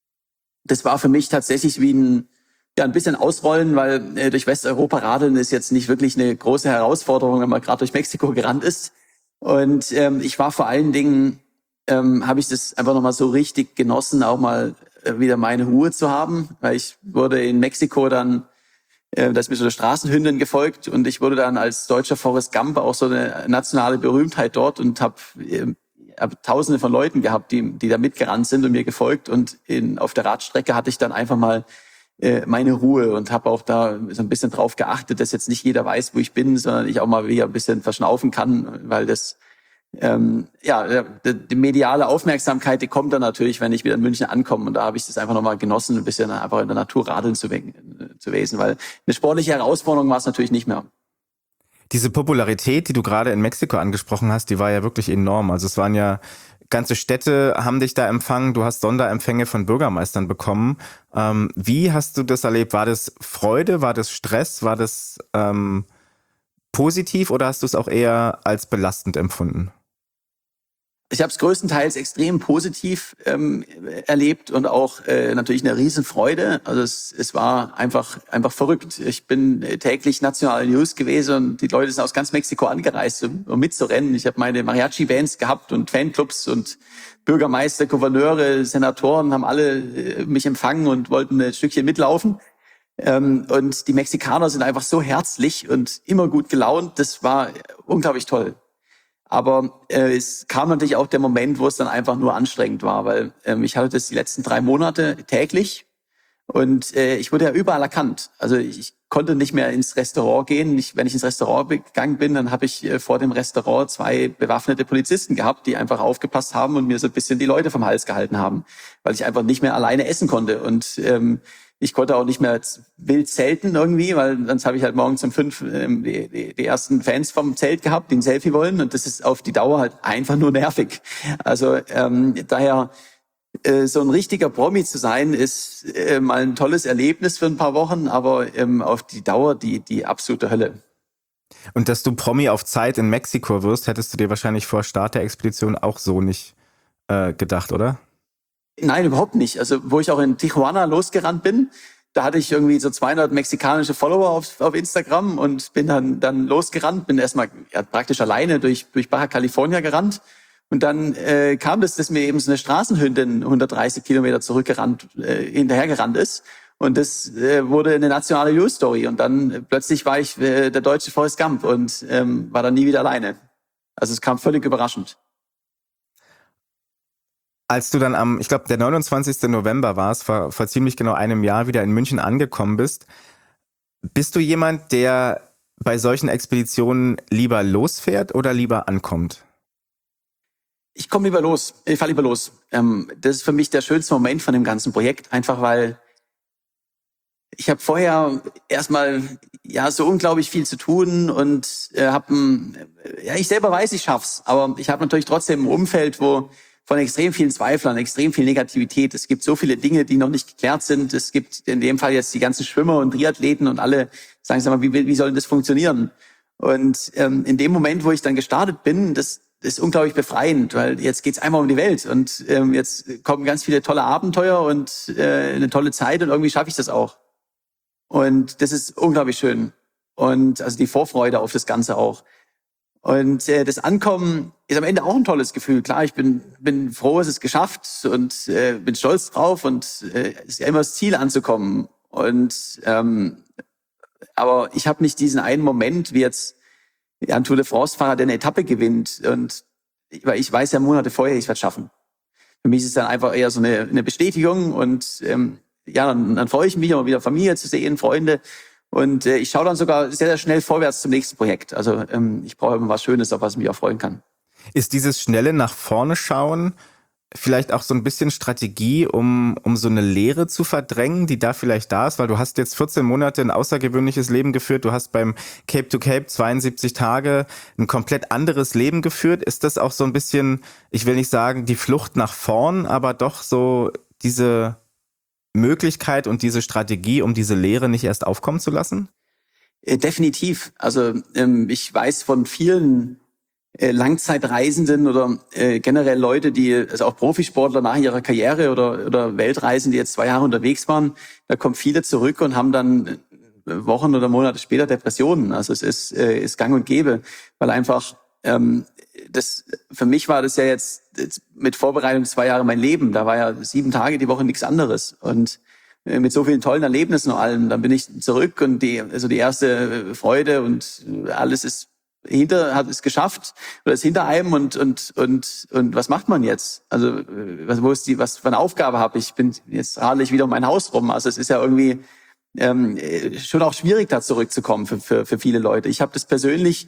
Das war für mich tatsächlich wie ein ja ein bisschen ausrollen, weil äh, durch Westeuropa radeln ist jetzt nicht wirklich eine große Herausforderung, wenn man gerade durch Mexiko gerannt ist. Und ähm, ich war vor allen Dingen, ähm, habe ich das einfach nochmal so richtig genossen, auch mal äh, wieder meine Ruhe zu haben, weil ich wurde in Mexiko dann, äh, da ist mir so eine Straßenhündin gefolgt und ich wurde dann als deutscher Forrest Gump auch so eine nationale Berühmtheit dort und habe äh, hab Tausende von Leuten gehabt, die die da mitgerannt sind und mir gefolgt und in, auf der Radstrecke hatte ich dann einfach mal meine Ruhe und habe auch da so ein bisschen drauf geachtet, dass jetzt nicht jeder weiß, wo ich bin, sondern ich auch mal wieder ein bisschen verschnaufen kann, weil das ähm, ja die, die mediale Aufmerksamkeit, die kommt dann natürlich, wenn ich wieder in München ankomme und da habe ich das einfach nochmal genossen, ein bisschen einfach in der Natur radeln zu, zu wesen, weil eine sportliche Herausforderung war es natürlich nicht mehr. Diese Popularität, die du gerade in Mexiko angesprochen hast, die war ja wirklich enorm. Also es waren ja ganze Städte haben dich da empfangen, du hast Sonderempfänge von Bürgermeistern bekommen. Ähm, wie hast du das erlebt? War das Freude, war das Stress, war das ähm, positiv oder hast du es auch eher als belastend empfunden? ich habe es größtenteils extrem positiv ähm, erlebt und auch äh, natürlich eine Riesenfreude. Also es, es war einfach einfach verrückt. Ich bin täglich nationale News gewesen und die Leute sind aus ganz Mexiko angereist, um, um mitzurennen. Ich habe meine Mariachi-Bands gehabt und Fanclubs und Bürgermeister, Gouverneure, Senatoren haben alle äh, mich empfangen und wollten ein Stückchen mitlaufen. Ähm, und die Mexikaner sind einfach so herzlich und immer gut gelaunt. Das war unglaublich toll. Aber äh, es kam natürlich auch der Moment, wo es dann einfach nur anstrengend war, weil ähm, ich hatte das die letzten drei Monate täglich und äh, ich wurde ja überall erkannt. Also ich, ich konnte nicht mehr ins Restaurant gehen. Ich, wenn ich ins Restaurant gegangen bin, dann habe ich äh, vor dem Restaurant zwei bewaffnete Polizisten gehabt, die einfach aufgepasst haben und mir so ein bisschen die Leute vom Hals gehalten haben, weil ich einfach nicht mehr alleine essen konnte. Und ähm, ich konnte auch nicht mehr wild zelten irgendwie, weil sonst habe ich halt morgens um fünf ähm, die, die, die ersten Fans vom Zelt gehabt, die ein Selfie wollen. Und das ist auf die Dauer halt einfach nur nervig. Also ähm, daher äh, so ein richtiger Promi zu sein, ist äh, mal ein tolles Erlebnis für ein paar Wochen, aber ähm, auf die Dauer die die absolute Hölle. Und dass du Promi auf Zeit in Mexiko wirst, hättest du dir wahrscheinlich vor Start der Expedition auch so nicht äh, gedacht, oder? Nein, überhaupt nicht. Also wo ich auch in Tijuana losgerannt bin, da hatte ich irgendwie so zweihundert mexikanische Follower auf, auf Instagram und bin dann dann losgerannt, bin erstmal ja, praktisch alleine durch durch Baja California gerannt und dann äh, kam das, dass mir eben so eine Straßenhündin hundertdreißig Kilometer zurückgerannt, äh, hinterhergerannt ist und das äh, wurde eine nationale News Story und dann äh, plötzlich war ich äh, der deutsche Forrest Gump und ähm, war dann nie wieder alleine. Also es kam völlig überraschend. Als du dann am, ich glaube, der neunundzwanzigsten November war es, vor, vor ziemlich genau einem Jahr wieder in München angekommen bist, bist du jemand, der bei solchen Expeditionen lieber losfährt oder lieber ankommt? Ich komme lieber los, ich fahre lieber los. Ähm, das ist für mich der schönste Moment von dem ganzen Projekt, einfach weil ich habe vorher erstmal ja so unglaublich viel zu tun und äh, habe, ja ich selber weiß, ich schaff's, aber ich habe natürlich trotzdem ein Umfeld, wo von extrem vielen Zweiflern, extrem viel Negativität. Es gibt so viele Dinge, die noch nicht geklärt sind. Es gibt in dem Fall jetzt die ganzen Schwimmer und Triathleten und alle sagen, sag mal, wie, wie soll das funktionieren? Und ähm, in dem Moment, wo ich dann gestartet bin, das, das ist unglaublich befreiend, weil jetzt geht's einmal um die Welt und ähm, jetzt kommen ganz viele tolle Abenteuer und äh, eine tolle Zeit und irgendwie schaffe ich das auch. Und das ist unglaublich schön. Und also die Vorfreude auf das Ganze auch. Und äh, das Ankommen ist am Ende auch ein tolles Gefühl. Klar, ich bin bin froh, es ist geschafft und äh, bin stolz drauf und äh, es ist ja immer das Ziel anzukommen. Und ähm, aber ich habe nicht diesen einen Moment wie jetzt ja, ein Tour de France-Fahrer, der eine Etappe gewinnt. Und weil ich weiß ja Monate vorher, ich werde schaffen. Für mich ist es dann einfach eher so eine, eine Bestätigung und ähm, ja, dann, dann freue ich mich immer wieder Familie zu sehen, Freunde. Und äh, ich schaue dann sogar sehr, sehr schnell vorwärts zum nächsten Projekt. Also ähm, ich brauche immer was Schönes, auf was ich mich auch freuen kann. Ist dieses schnelle nach vorne schauen vielleicht auch so ein bisschen Strategie, um um so eine Leere zu verdrängen, die da vielleicht da ist? Weil du hast jetzt vierzehn Monate ein außergewöhnliches Leben geführt. Du hast beim Cape to Cape zweiundsiebzig Tage ein komplett anderes Leben geführt. Ist das auch so ein bisschen, ich will nicht sagen, die Flucht nach vorn, aber doch so diese Möglichkeit und diese Strategie, um diese Leere nicht erst aufkommen zu lassen? Äh, definitiv. Also ähm, ich weiß von vielen äh, Langzeitreisenden oder äh, generell Leute, die, also auch Profisportler nach ihrer Karriere oder, oder Weltreisen, die jetzt zwei Jahre unterwegs waren, da kommen viele zurück und haben dann Wochen oder Monate später Depressionen. Also es ist, äh, ist gang und gäbe, weil einfach ähm, das für mich war das ja jetzt, jetzt mit Vorbereitung zwei Jahre mein Leben. Da war ja sieben Tage die Woche nichts anderes und äh, mit so vielen tollen Erlebnissen und allem. Dann bin ich zurück und die also die erste Freude und alles ist hinter hat es geschafft oder ist hinter einem und und und und was macht man jetzt? Also was wo ist die was für eine Aufgabe habe ich? Bin jetzt radel ich wieder um mein Haus rum. Also es ist ja irgendwie ähm, schon auch schwierig da zurückzukommen für für für viele Leute. Ich habe das persönlich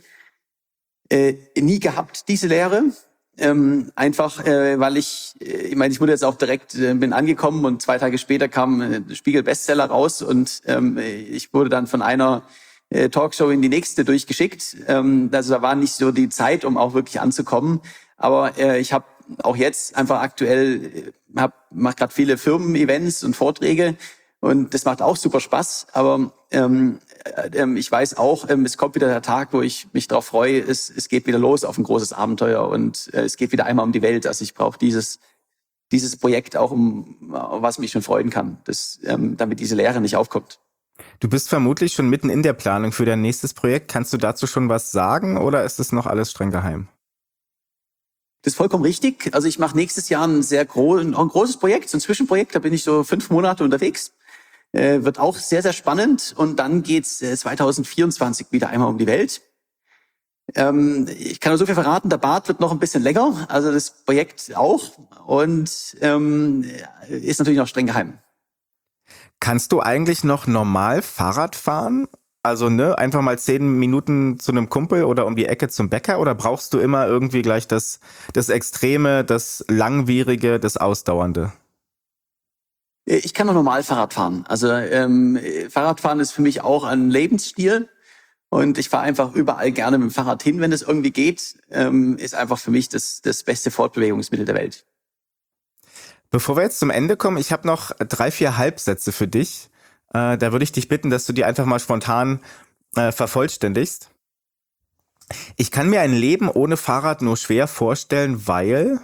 Äh, nie gehabt, diese Lehre. Ähm, einfach, äh, weil ich, äh, ich meine, ich wurde jetzt auch direkt, äh, bin angekommen und zwei Tage später kam äh, Spiegel-Bestseller raus und ähm, ich wurde dann von einer äh, Talkshow in die nächste durchgeschickt. Ähm, also da war nicht so die Zeit, um auch wirklich anzukommen. Aber äh, ich habe auch jetzt einfach aktuell, äh, hab, mache gerade viele Firmen-Events und Vorträge und das macht auch super Spaß. Aber ähm, äh, ähm, ich weiß auch, ähm, es kommt wieder der Tag, wo ich mich darauf freue, es, es geht wieder los auf ein großes Abenteuer und äh, es geht wieder einmal um die Welt. Also ich brauche dieses, dieses Projekt auch, um was mich schon freuen kann, das, ähm, damit diese Leere nicht aufkommt. Du bist vermutlich schon mitten in der Planung für dein nächstes Projekt. Kannst du dazu schon was sagen oder ist es noch alles streng geheim? Das ist vollkommen richtig. Also ich mache nächstes Jahr ein sehr gro- ein großes Projekt, so ein Zwischenprojekt. Da bin ich so fünf Monate unterwegs. Äh, wird auch sehr, sehr spannend. Und dann geht's äh, zwanzig vierundzwanzig wieder einmal um die Welt. Ähm, ich kann nur so viel verraten, der Bart wird noch ein bisschen länger. Also das Projekt auch. Und ähm, ist natürlich noch streng geheim. Kannst du eigentlich noch normal Fahrrad fahren? Also ne, einfach mal zehn Minuten zu einem Kumpel oder um die Ecke zum Bäcker? Oder brauchst du immer irgendwie gleich das, das Extreme, das Langwierige, das Ausdauernde? Ich kann noch normal Fahrrad fahren. Also ähm, Fahrradfahren ist für mich auch ein Lebensstil. Und ich fahre einfach überall gerne mit dem Fahrrad hin, wenn es irgendwie geht. Ähm, ist einfach für mich das, das beste Fortbewegungsmittel der Welt. Bevor wir jetzt zum Ende kommen, ich habe noch drei, vier Halbsätze für dich. Äh, da würde ich dich bitten, dass du die einfach mal spontan äh, vervollständigst. Ich kann mir ein Leben ohne Fahrrad nur schwer vorstellen, weil...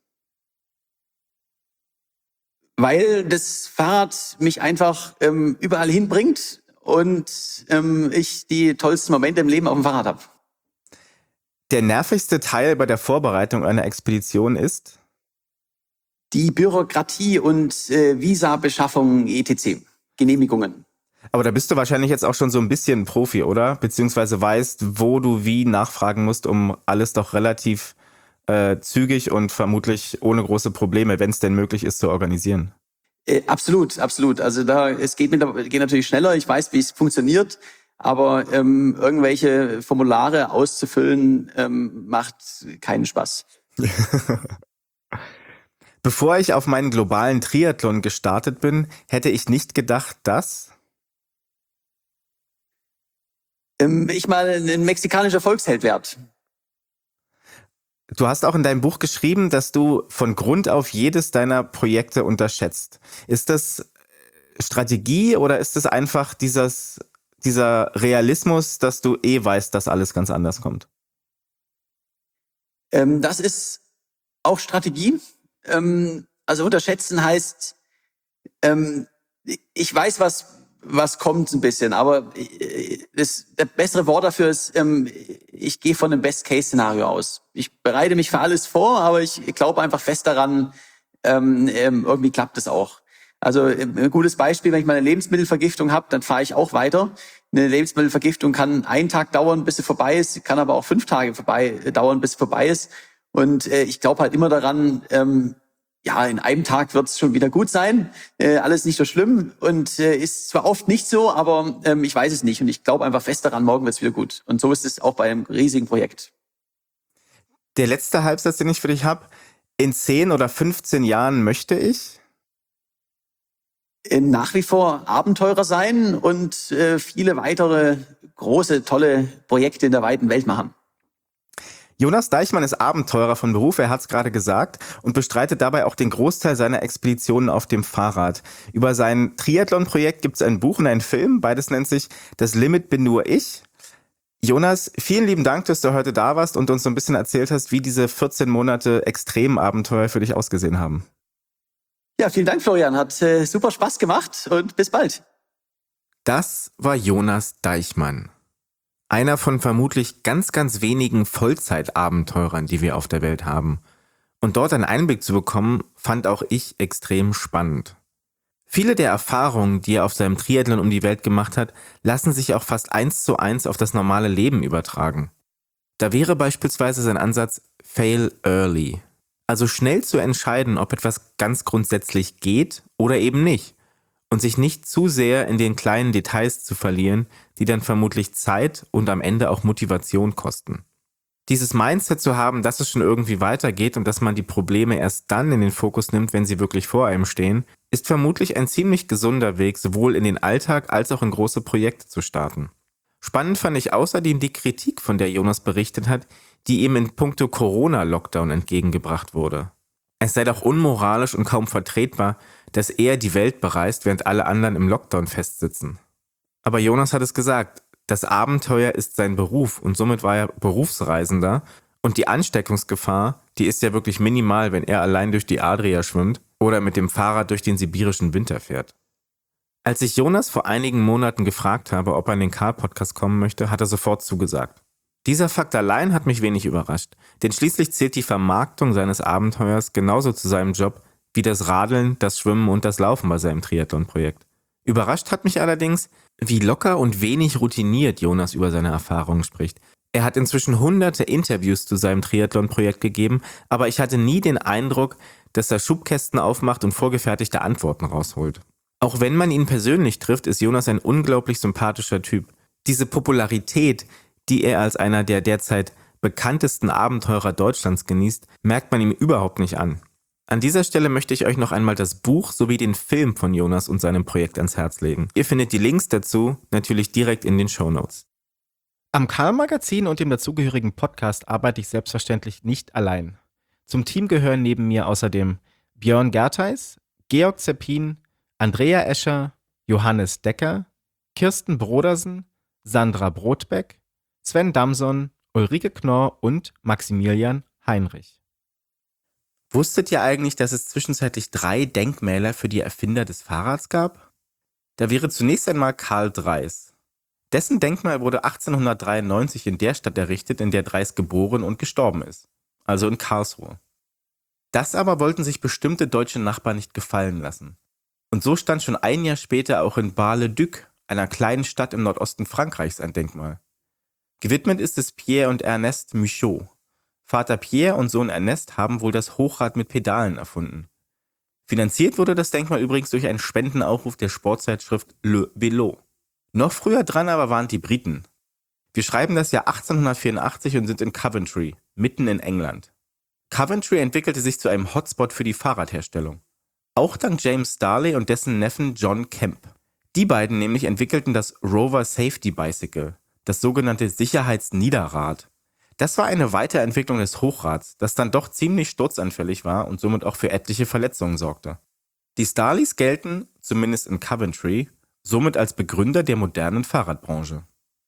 Weil das Fahrrad mich einfach ähm, überall hinbringt und ähm, ich die tollsten Momente im Leben auf dem Fahrrad habe. Der nervigste Teil bei der Vorbereitung einer Expedition ist... Die Bürokratie und äh, Visabeschaffung et cetera. Genehmigungen. Aber da bist du wahrscheinlich jetzt auch schon so ein bisschen Profi, oder? Beziehungsweise weißt, wo du wie nachfragen musst, um alles doch relativ äh, zügig und vermutlich ohne große Probleme, wenn es denn möglich ist, zu organisieren. Äh, absolut, absolut. Also da es geht, mit, geht natürlich schneller. Ich weiß, wie es funktioniert, aber ähm, irgendwelche Formulare auszufüllen ähm, macht keinen Spaß. Bevor ich auf meinen globalen Triathlon gestartet bin, hätte ich nicht gedacht, dass... Ähm, ich mal ein mexikanischer Volksheld werde. Du hast auch in deinem Buch geschrieben, dass du von Grund auf jedes deiner Projekte unterschätzt. Ist das Strategie oder ist es einfach dieses, dieser Realismus, dass du eh weißt, dass alles ganz anders kommt? Ähm, das ist auch Strategie. Ähm, also unterschätzen heißt, ähm, ich weiß, was was kommt ein bisschen, aber das, das bessere Wort dafür ist, ähm, ich gehe von einem Best-Case-Szenario aus. Ich bereite mich für alles vor, aber ich glaube einfach fest daran, ähm, irgendwie klappt es auch. Also ein gutes Beispiel, wenn ich mal eine Lebensmittelvergiftung habe, dann fahre ich auch weiter. Eine Lebensmittelvergiftung kann einen Tag dauern, bis sie vorbei ist, kann aber auch fünf Tage vorbei dauern, bis sie vorbei ist. Und äh, ich glaube halt immer daran, ähm, ja, in einem Tag wird es schon wieder gut sein. Äh, alles nicht so schlimm und äh, ist zwar oft nicht so, aber ähm, ich weiß es nicht. Und ich glaube einfach fest daran, morgen wird es wieder gut. Und so ist es auch bei einem riesigen Projekt. Der letzte Halbsatz, den ich für dich habe, in zehn oder fünfzehn Jahren möchte ich? Äh, nach wie vor Abenteurer sein und äh, viele weitere große, tolle Projekte in der weiten Welt machen. Jonas Deichmann ist Abenteurer von Beruf, er hat es gerade gesagt, und bestreitet dabei auch den Großteil seiner Expeditionen auf dem Fahrrad. Über sein Triathlon-Projekt gibt es ein Buch und einen Film, beides nennt sich Das Limit bin nur ich. Jonas, vielen lieben Dank, dass du heute da warst und uns so ein bisschen erzählt hast, wie diese vierzehn Monate Extremabenteuer für dich ausgesehen haben. Ja, vielen Dank, Florian. Hat äh, super Spaß gemacht und bis bald. Das war Jonas Deichmann. Einer von vermutlich ganz, ganz wenigen Vollzeitabenteurern, die wir auf der Welt haben. Und dort einen Einblick zu bekommen, fand auch ich extrem spannend. Viele der Erfahrungen, die er auf seinem Triathlon um die Welt gemacht hat, lassen sich auch fast eins zu eins auf das normale Leben übertragen. Da wäre beispielsweise sein Ansatz Fail Early. Also schnell zu entscheiden, ob etwas ganz grundsätzlich geht oder eben nicht. Und sich nicht zu sehr in den kleinen Details zu verlieren, die dann vermutlich Zeit und am Ende auch Motivation kosten. Dieses Mindset zu haben, dass es schon irgendwie weitergeht und dass man die Probleme erst dann in den Fokus nimmt, wenn sie wirklich vor einem stehen, ist vermutlich ein ziemlich gesunder Weg, sowohl in den Alltag als auch in große Projekte zu starten. Spannend fand ich außerdem die Kritik, von der Jonas berichtet hat, die ihm in puncto Corona-Lockdown entgegengebracht wurde. Es sei doch unmoralisch und kaum vertretbar, dass er die Welt bereist, während alle anderen im Lockdown festsitzen. Aber Jonas hat es gesagt, das Abenteuer ist sein Beruf und somit war er Berufsreisender. Und die Ansteckungsgefahr, die ist ja wirklich minimal, wenn er allein durch die Adria schwimmt oder mit dem Fahrrad durch den sibirischen Winter fährt. Als ich Jonas vor einigen Monaten gefragt habe, ob er in den Karl-Podcast kommen möchte, hat er sofort zugesagt. Dieser Fakt allein hat mich wenig überrascht, denn schließlich zählt die Vermarktung seines Abenteuers genauso zu seinem Job wie das Radeln, das Schwimmen und das Laufen bei seinem Triathlon-Projekt. Überrascht hat mich allerdings, wie locker und wenig routiniert Jonas über seine Erfahrungen spricht. Er hat inzwischen hunderte Interviews zu seinem Triathlon-Projekt gegeben, aber ich hatte nie den Eindruck, dass er Schubkästen aufmacht und vorgefertigte Antworten rausholt. Auch wenn man ihn persönlich trifft, ist Jonas ein unglaublich sympathischer Typ. Diese Popularität, die er als einer der derzeit bekanntesten Abenteurer Deutschlands genießt, merkt man ihm überhaupt nicht an. An dieser Stelle möchte ich euch noch einmal das Buch sowie den Film von Jonas und seinem Projekt ans Herz legen. Ihr findet die Links dazu natürlich direkt in den Shownotes. Am Karl-Magazin und dem dazugehörigen Podcast arbeite ich selbstverständlich nicht allein. Zum Team gehören neben mir außerdem Björn Gertheis, Georg Zeppin, Andrea Escher, Johannes Decker, Kirsten Brodersen, Sandra Brotbeck, Sven Damson, Ulrike Knorr und Maximilian Heinrich. Wusstet ihr eigentlich, dass es zwischenzeitlich drei Denkmäler für die Erfinder des Fahrrads gab? Da wäre zunächst einmal Karl Dreis. Dessen Denkmal wurde achtzehnhundertdreiundneunzig in der Stadt errichtet, in der Dreis geboren und gestorben ist, also in Karlsruhe. Das aber wollten sich bestimmte deutsche Nachbarn nicht gefallen lassen. Und so stand schon ein Jahr später auch in Bar-le-Duc, einer kleinen Stadt im Nordosten Frankreichs, ein Denkmal. Gewidmet ist es Pierre und Ernest Michaud. Vater Pierre und Sohn Ernest haben wohl das Hochrad mit Pedalen erfunden. Finanziert wurde das Denkmal übrigens durch einen Spendenaufruf der Sportzeitschrift Le Vélo. Noch früher dran aber waren die Briten. Wir schreiben das Jahr achtzehnhundertvierundachtzig und sind in Coventry, mitten in England. Coventry entwickelte sich zu einem Hotspot für die Fahrradherstellung. Auch dank James Starley und dessen Neffen John Kemp. Die beiden nämlich entwickelten das Rover Safety Bicycle, das sogenannte Sicherheitsniederrad. Das war eine Weiterentwicklung des Hochrads, das dann doch ziemlich sturzanfällig war und somit auch für etliche Verletzungen sorgte. Die Starleys gelten, zumindest in Coventry, somit als Begründer der modernen Fahrradbranche.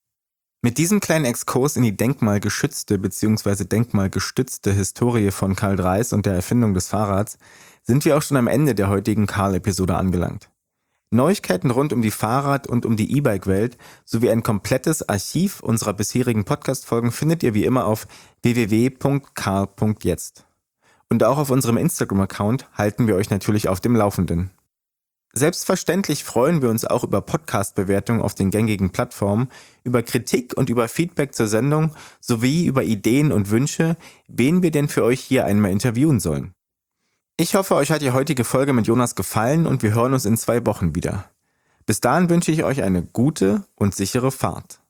Mit diesem kleinen Exkurs in die denkmalgeschützte bzw. denkmalgestützte Historie von Karl Dreis und der Erfindung des Fahrrads sind wir auch schon am Ende der heutigen Karl-Episode angelangt. Neuigkeiten rund um die Fahrrad- und um die E-Bike-Welt sowie ein komplettes Archiv unserer bisherigen Podcast-Folgen findet ihr wie immer auf w w w punkt karl punkt jetzt. Und auch auf unserem Instagram-Account halten wir euch natürlich auf dem Laufenden. Selbstverständlich freuen wir uns auch über Podcast-Bewertungen auf den gängigen Plattformen, über Kritik und über Feedback zur Sendung sowie über Ideen und Wünsche, wen wir denn für euch hier einmal interviewen sollen. Ich hoffe, euch hat die heutige Folge mit Jonas gefallen und wir hören uns in zwei Wochen wieder. Bis dahin wünsche ich euch eine gute und sichere Fahrt.